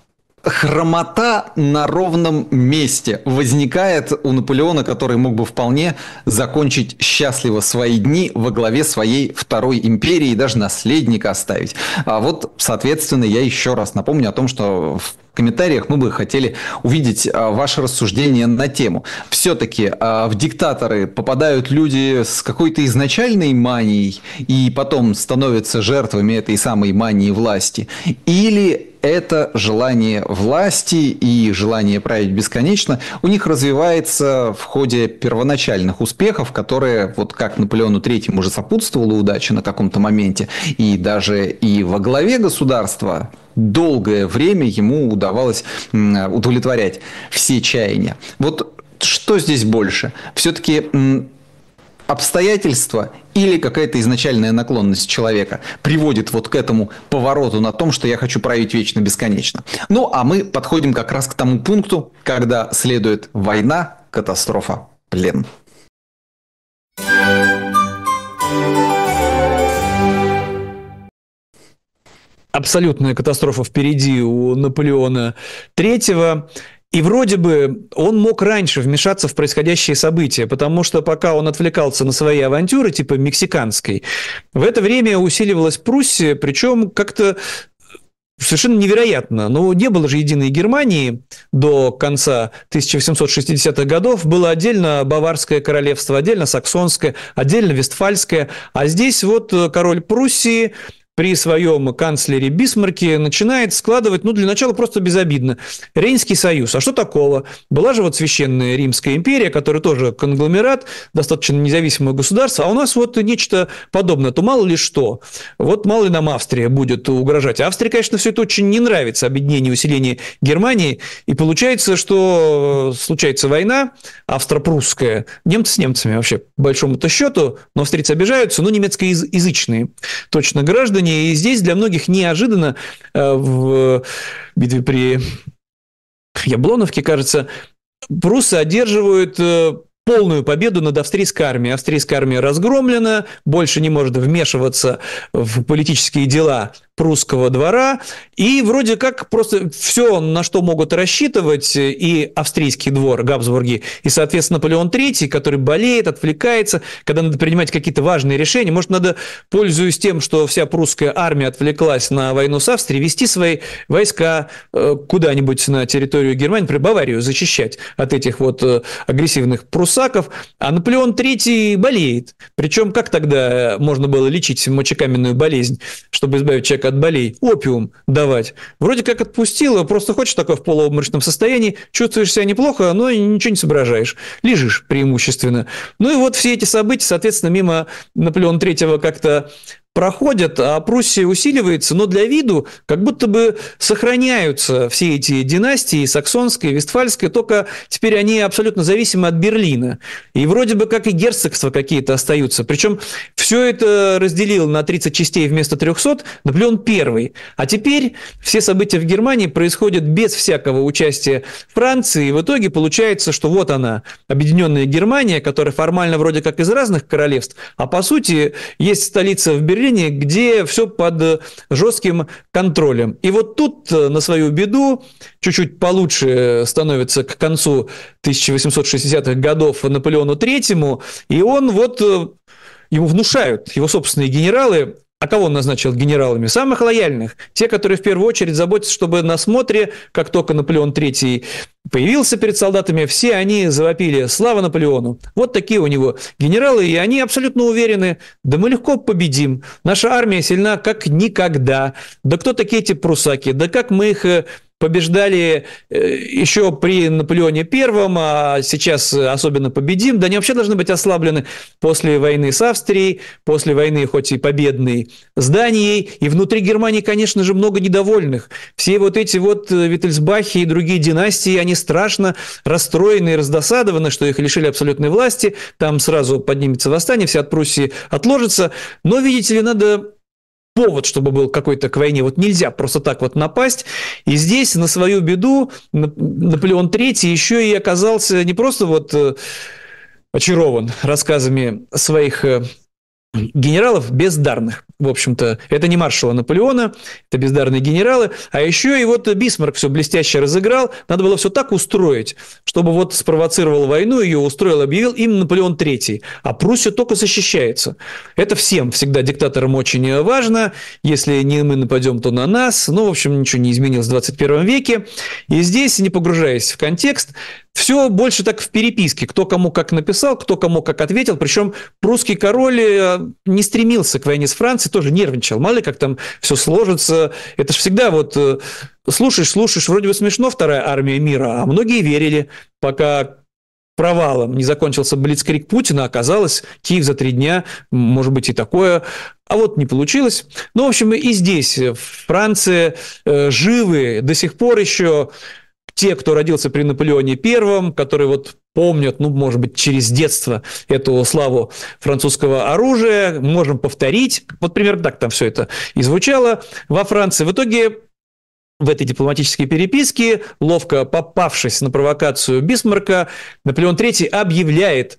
хромота на ровном месте возникает у Наполеона, который мог бы вполне закончить счастливо свои дни во главе своей второй империи и даже наследника оставить. А вот, соответственно, я еще раз напомню о том, что в комментариях мы бы хотели увидеть а, ваше рассуждение на тему. Все-таки а, в диктаторы попадают люди с какой-то изначальной манией и потом становятся жертвами этой самой мании власти? Или это желание власти и желание править бесконечно у них развивается в ходе первоначальных успехов, которые, вот как Наполеону третьему уже сопутствовала удача на каком-то моменте, и даже и во главе государства долгое время ему удавалось удовлетворять все чаяния. Вот что здесь больше? Все-таки обстоятельства или какая-то изначальная наклонность человека приводит вот к этому повороту на том, что я хочу править вечно, бесконечно. Ну, а мы подходим как раз к тому пункту, когда следует война, катастрофа, плен. Абсолютная катастрофа впереди у Наполеона третьего. И вроде бы он мог раньше вмешаться в происходящие события, потому что пока он отвлекался на свои авантюры, типа мексиканской, в это время усиливалась Пруссия, причем как-то совершенно невероятно. Но не было же единой Германии до конца тысяча восемьсот шестидесятых годов. Было отдельно Баварское королевство, отдельно Саксонское, отдельно Вестфальское. А здесь вот король Пруссии при своем канцлере Бисмарке начинает складывать, ну, для начала просто безобидно, Рейнский союз. А что такого? Была же вот Священная Римская империя, которая тоже конгломерат, достаточно независимое государство, а у нас вот нечто подобное. То мало ли что. Вот мало ли нам Австрия будет угрожать. Австрии, конечно, все это очень не нравится, объединение, усиление Германии. И получается, что случается война австро-прусская. Немцы с немцами вообще, по большому-то счету, но австрийцы обижаются, но немецкоязычные точно граждане. И здесь для многих неожиданно в битве при Яблоновке, кажется, пруссы одерживают полную победу над австрийской армией. Австрийская армия разгромлена, больше не может вмешиваться в политические дела прусского двора, и вроде как просто все, на что могут рассчитывать и австрийский двор, Габсбурги, и, соответственно, Наполеон третий, который болеет, отвлекается, когда надо принимать какие-то важные решения. Может, надо, пользуясь тем, что вся прусская армия отвлеклась на войну с Австрией, вести свои войска куда-нибудь на территорию Германии, например, Баварию защищать от этих вот агрессивных пруссаков, а Наполеон третий болеет. Причем как тогда можно было лечить мочекаменную болезнь, чтобы избавить человека от болей? Опиум давать. Вроде как отпустила, просто хочешь такое в полуобморочном состоянии, чувствуешь себя неплохо, но ничего не соображаешь. Лежишь преимущественно. Ну и вот все эти события, соответственно, мимо Наполеона третьего как-то проходят, а Пруссия усиливается, но для виду как будто бы сохраняются все эти династии, саксонская, вестфальская, только теперь они абсолютно зависимы от Берлина. И вроде бы как и герцогства какие-то остаются. Причем все это разделил на тридцать частей вместо трехсот Наполеон первый. А теперь все события в Германии происходят без всякого участия Франции. И в итоге получается, что вот она, объединенная Германия, которая формально вроде как из разных королевств, а по сути есть столица в Берлине, где все под жестким контролем. И вот тут, на свою беду, чуть-чуть получше становится к концу тысяча восемьсот шестидесятых годов Наполеону третьему, и он вот, ему внушают его собственные генералы. А кого он назначил генералами? Самых лояльных. Те, которые в первую очередь заботятся, чтобы на смотре, как только Наполеон третий появился перед солдатами, все они завопили «Слава Наполеону!». Вот такие у него генералы, и они абсолютно уверены: да мы легко победим, наша армия сильна как никогда, да кто такие эти прусаки, да как мы их побеждали еще при Наполеоне Первом, а сейчас особенно победим. Да они вообще должны быть ослаблены после войны с Австрией, после войны, хоть и победной, с Данией. И внутри Германии, конечно же, много недовольных. Все вот эти вот Виттельсбахи и другие династии, они страшно расстроены и раздосадованы, что их лишили абсолютной власти. Там сразу поднимется восстание, все от Пруссии отложится. Но, видите ли, надо повод, чтобы был какой-то к войне. Вот нельзя просто так вот напасть. И здесь, на свою беду, Наполеон третий еще и оказался не просто вот очарован рассказами своих генералов бездарных. В общем-то, это не маршала Наполеона, это бездарные генералы, а еще и вот Бисмарк все блестяще разыграл. Надо было все так устроить, чтобы вот спровоцировал войну, ее устроил, объявил именно Наполеон третий. А Пруссия только защищается. Это всем всегда диктаторам очень важно. Если не мы нападем, то на нас. Ну, в общем, ничего не изменилось в двадцать первом веке. И здесь, не погружаясь в контекст, все больше так в переписке. Кто кому как написал, кто кому как ответил. Причем прусский король не стремился к войне с Францией, тоже нервничал. Мало ли, как там все сложится. Это же всегда вот слушаешь, слушаешь, вроде бы смешно, вторая армия мира, а многие верили, пока провалом не закончился блицкриг Путина, оказалось, Киев за три дня, может быть и такое, а вот не получилось. Ну, в общем, и здесь, в Франции, живы до сих пор еще те, кто родился при Наполеоне Первом, которые вот помнят, ну, может быть, через детство эту славу французского оружия, можем повторить. Вот примерно так там все это и звучало во Франции. В итоге в этой дипломатической переписке, ловко попавшись на провокацию Бисмарка, Наполеон третий объявляет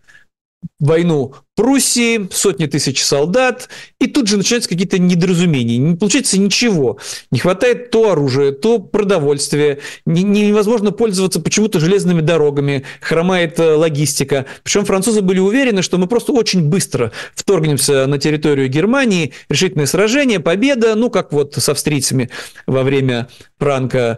войну Пруссии, сотни тысяч солдат, и тут же начинаются какие-то недоразумения. Не получается ничего. Не хватает то оружия, то продовольствия, невозможно пользоваться почему-то железными дорогами, хромает логистика. Причем французы были уверены, что мы просто очень быстро вторгнемся на территорию Германии, решительное сражение, победа, ну, как вот с австрийцами во время франко-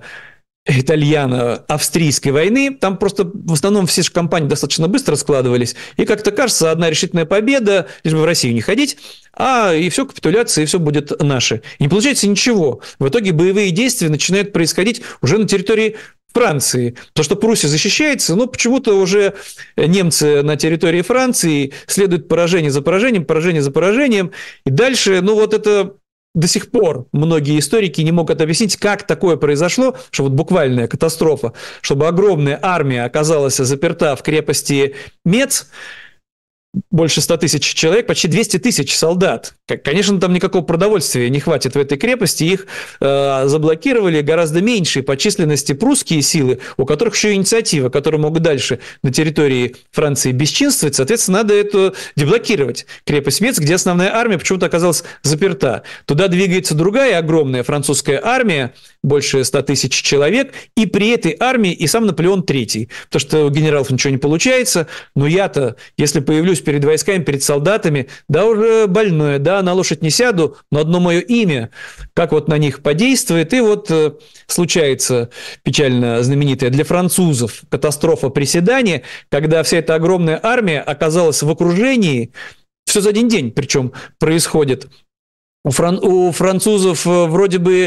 итальяно-австрийской войны, там просто в основном все же кампании достаточно быстро складывались, и как-то кажется, одна решительная победа, лишь бы в Россию не ходить, а и все, капитуляция, и все будет наше. И не получается ничего. В итоге боевые действия начинают происходить уже на территории Франции. То, что Пруссия защищается, но почему-то уже немцы на территории Франции следуют поражение за поражением, поражение за поражением, и дальше, ну вот это... До сих пор многие историки не могут объяснить, как такое произошло, что вот буквальная катастрофа, чтобы огромная армия оказалась заперта в крепости Мец, больше ста тысяч человек, почти двести тысяч солдат. Конечно, там никакого продовольствия не хватит в этой крепости. Их э, заблокировали гораздо меньшие по численности прусские силы, у которых еще инициатива, которые могут дальше на территории Франции бесчинствовать. Соответственно, надо это деблокировать. Крепость Мец, где основная армия почему-то оказалась заперта. Туда двигается другая огромная французская армия, больше ста тысяч человек, и при этой армии и сам Наполеон Третий. Потому что у генералов ничего не получается. Но я-то, если появлюсь перед войсками, перед солдатами, да, уже больное, да, на лошадь не сяду, но одно мое имя, как вот на них подействует, и вот э, случается печально знаменитая для французов катастрофа приседания, когда вся эта огромная армия оказалась в окружении, все за один день причем происходит. У, фран- у французов вроде бы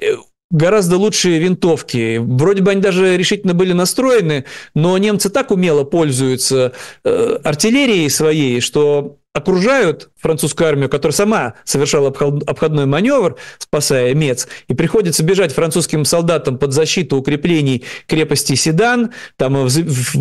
гораздо лучшие винтовки. Вроде бы они даже решительно были настроены, но немцы так умело пользуются э, артиллерией своей, что окружают французскую армию, которая сама совершала обходной маневр, спасая Мец, и приходится бежать французским солдатам под защиту укреплений крепости Седан. Там в,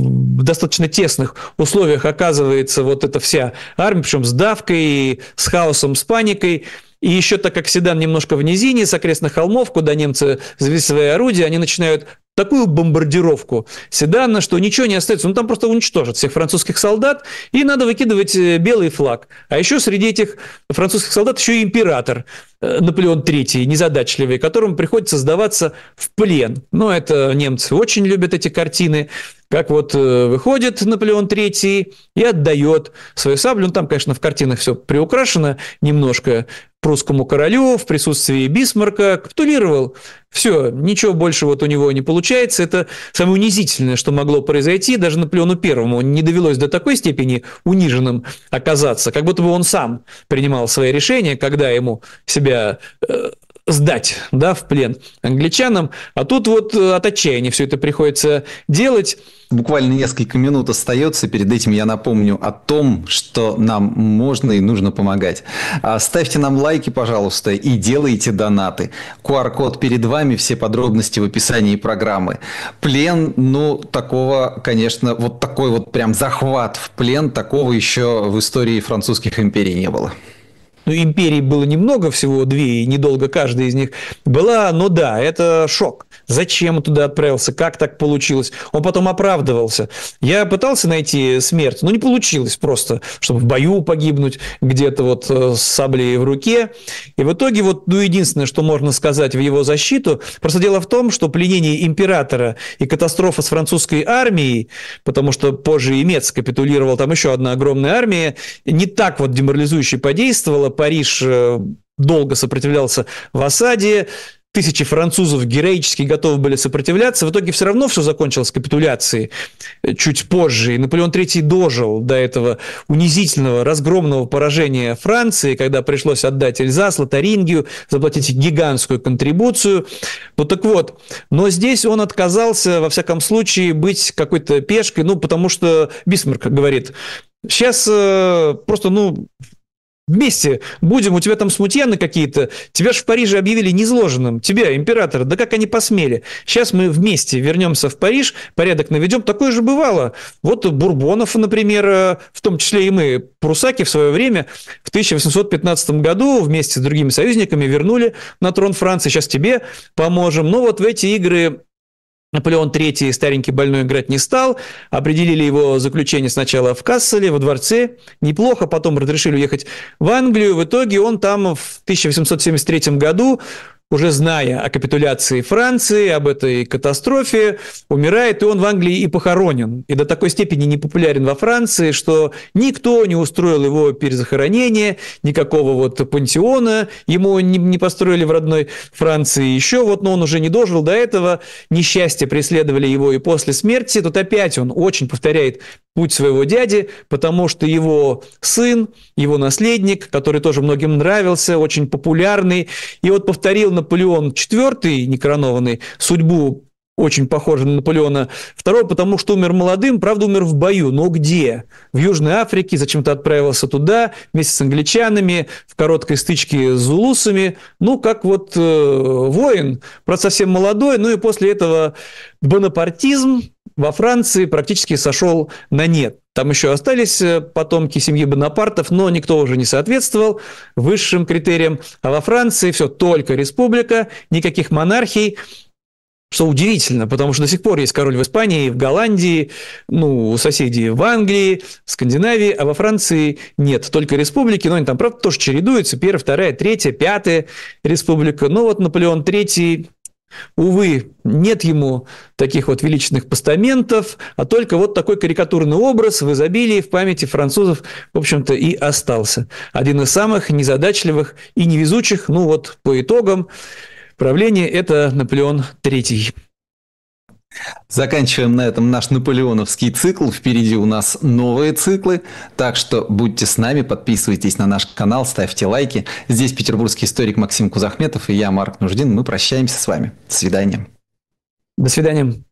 в достаточно тесных условиях оказывается вот эта вся армия, причем с давкой, с хаосом, с паникой. И еще так как Седан немножко в низине, с окрестных холмов, куда немцы завели свои орудия, они начинают такую бомбардировку Седана, что ничего не остается. Ну, там просто уничтожат всех французских солдат, и надо выкидывать белый флаг. А еще среди этих французских солдат еще и император Наполеон Третий, незадачливый, которому приходится сдаваться в плен. Но это немцы очень любят эти картины. Как вот выходит Наполеон Третий и отдает свою саблю. Ну, там, конечно, в картинах все приукрашено немножко. Прусскому королю в присутствии Бисмарка капитулировал. Все, ничего больше вот у него не получается. Это самое унизительное, что могло произойти. Даже Наполеону Первому не довелось до такой степени униженным оказаться, как будто бы он сам принимал свои решения, когда ему себя э, сдать, да, в плен англичанам. А тут вот от отчаяния все это приходится делать. Буквально несколько минут остается. Перед этим я напомню о том, что нам можно и нужно помогать. Ставьте нам лайки, пожалуйста, и делайте донаты. ку ар код перед вами, все подробности в описании программы. Плен, ну, такого, конечно, вот такой вот прям захват в плен, такого еще в истории французских империй не было. Ну, империй было немного, всего две, и недолго каждая из них была, но да, это шок. Зачем он туда отправился, как так получилось? Он потом оправдывался. Я пытался найти смерть, но не получилось просто, чтобы в бою погибнуть где-то вот с саблей в руке. И в итоге вот, ну, единственное, что можно сказать в его защиту, просто дело в том, что пленение императора и катастрофа с французской армией, потому что позже и Мец капитулировал, там еще одна огромная армия, не так вот деморализующе подействовала. Париж долго сопротивлялся в осаде, тысячи французов героически готовы были сопротивляться. В итоге все равно все закончилось капитуляцией чуть позже. И Наполеон Третий дожил до этого унизительного, разгромного поражения Франции, когда пришлось отдать Эльзас, Лотарингию, заплатить гигантскую контрибуцию. Ну так вот, но здесь он отказался, во всяком случае, быть какой-то пешкой, ну потому что Бисмарк говорит, сейчас э, просто, ну... вместе будем, у тебя там смутьяны какие-то, тебя же в Париже объявили низложенным, тебя, императора, да как они посмели. Сейчас мы вместе вернемся в Париж, порядок наведем. Такое же бывало. Вот Бурбонов, например, в том числе и мы, прусаки, в свое время, в тысяча восемьсот пятнадцатом году вместе с другими союзниками вернули на трон Франции. Сейчас тебе поможем. Но вот в эти игры Наполеон Третий, старенький больной, играть не стал. Определили его заключение сначала в Касселе, во дворце. Неплохо. Потом разрешили уехать в Англию. В итоге он там в тысяча восемьсот семьдесят третьем году, уже зная о капитуляции Франции, об этой катастрофе, умирает, и он в Англии и похоронен. И до такой степени не популярен во Франции, что никто не устроил его перезахоронение, никакого вот пантеона ему не построили в родной Франции. Еще вот, но он уже не дожил до этого, несчастья преследовали его и после смерти. Тут опять он очень повторяет путь своего дяди, потому что его сын, его наследник, который тоже многим нравился, очень популярный, и вот повторил Наполеон Четвертый, некоронованный, судьбу очень похожа на Наполеона Второго, потому что умер молодым, правда, умер в бою. Но где? В Южной Африке, зачем-то отправился туда вместе с англичанами, в короткой стычке с зулусами. Ну, как вот э, воин, правда, совсем молодой, ну и после этого бонапартизм, во Франции практически сошел на нет. Там еще остались потомки семьи Бонапартов, но никто уже не соответствовал высшим критериям. А во Франции все только республика, никаких монархий. Что удивительно, потому что до сих пор есть король в Испании, в Голландии, ну, у соседей в Англии, в Скандинавии, а во Франции нет, только республики, но они там, правда, тоже чередуются, первая, вторая, третья, пятая республика. Но вот Наполеон третий, увы, нет ему таких вот величественных постаментов, а только вот такой карикатурный образ в изобилии в памяти французов, в общем-то, и остался. Один из самых незадачливых и невезучих, ну вот по итогам правления, это Наполеон третий. Заканчиваем на этом наш наполеоновский цикл. Впереди у нас новые циклы. Так что будьте с нами, подписывайтесь на наш канал, ставьте лайки. Здесь петербургский историк Максим Кузахметов и я, Марк Нуждин. Мы прощаемся с вами. До свидания. До свидания.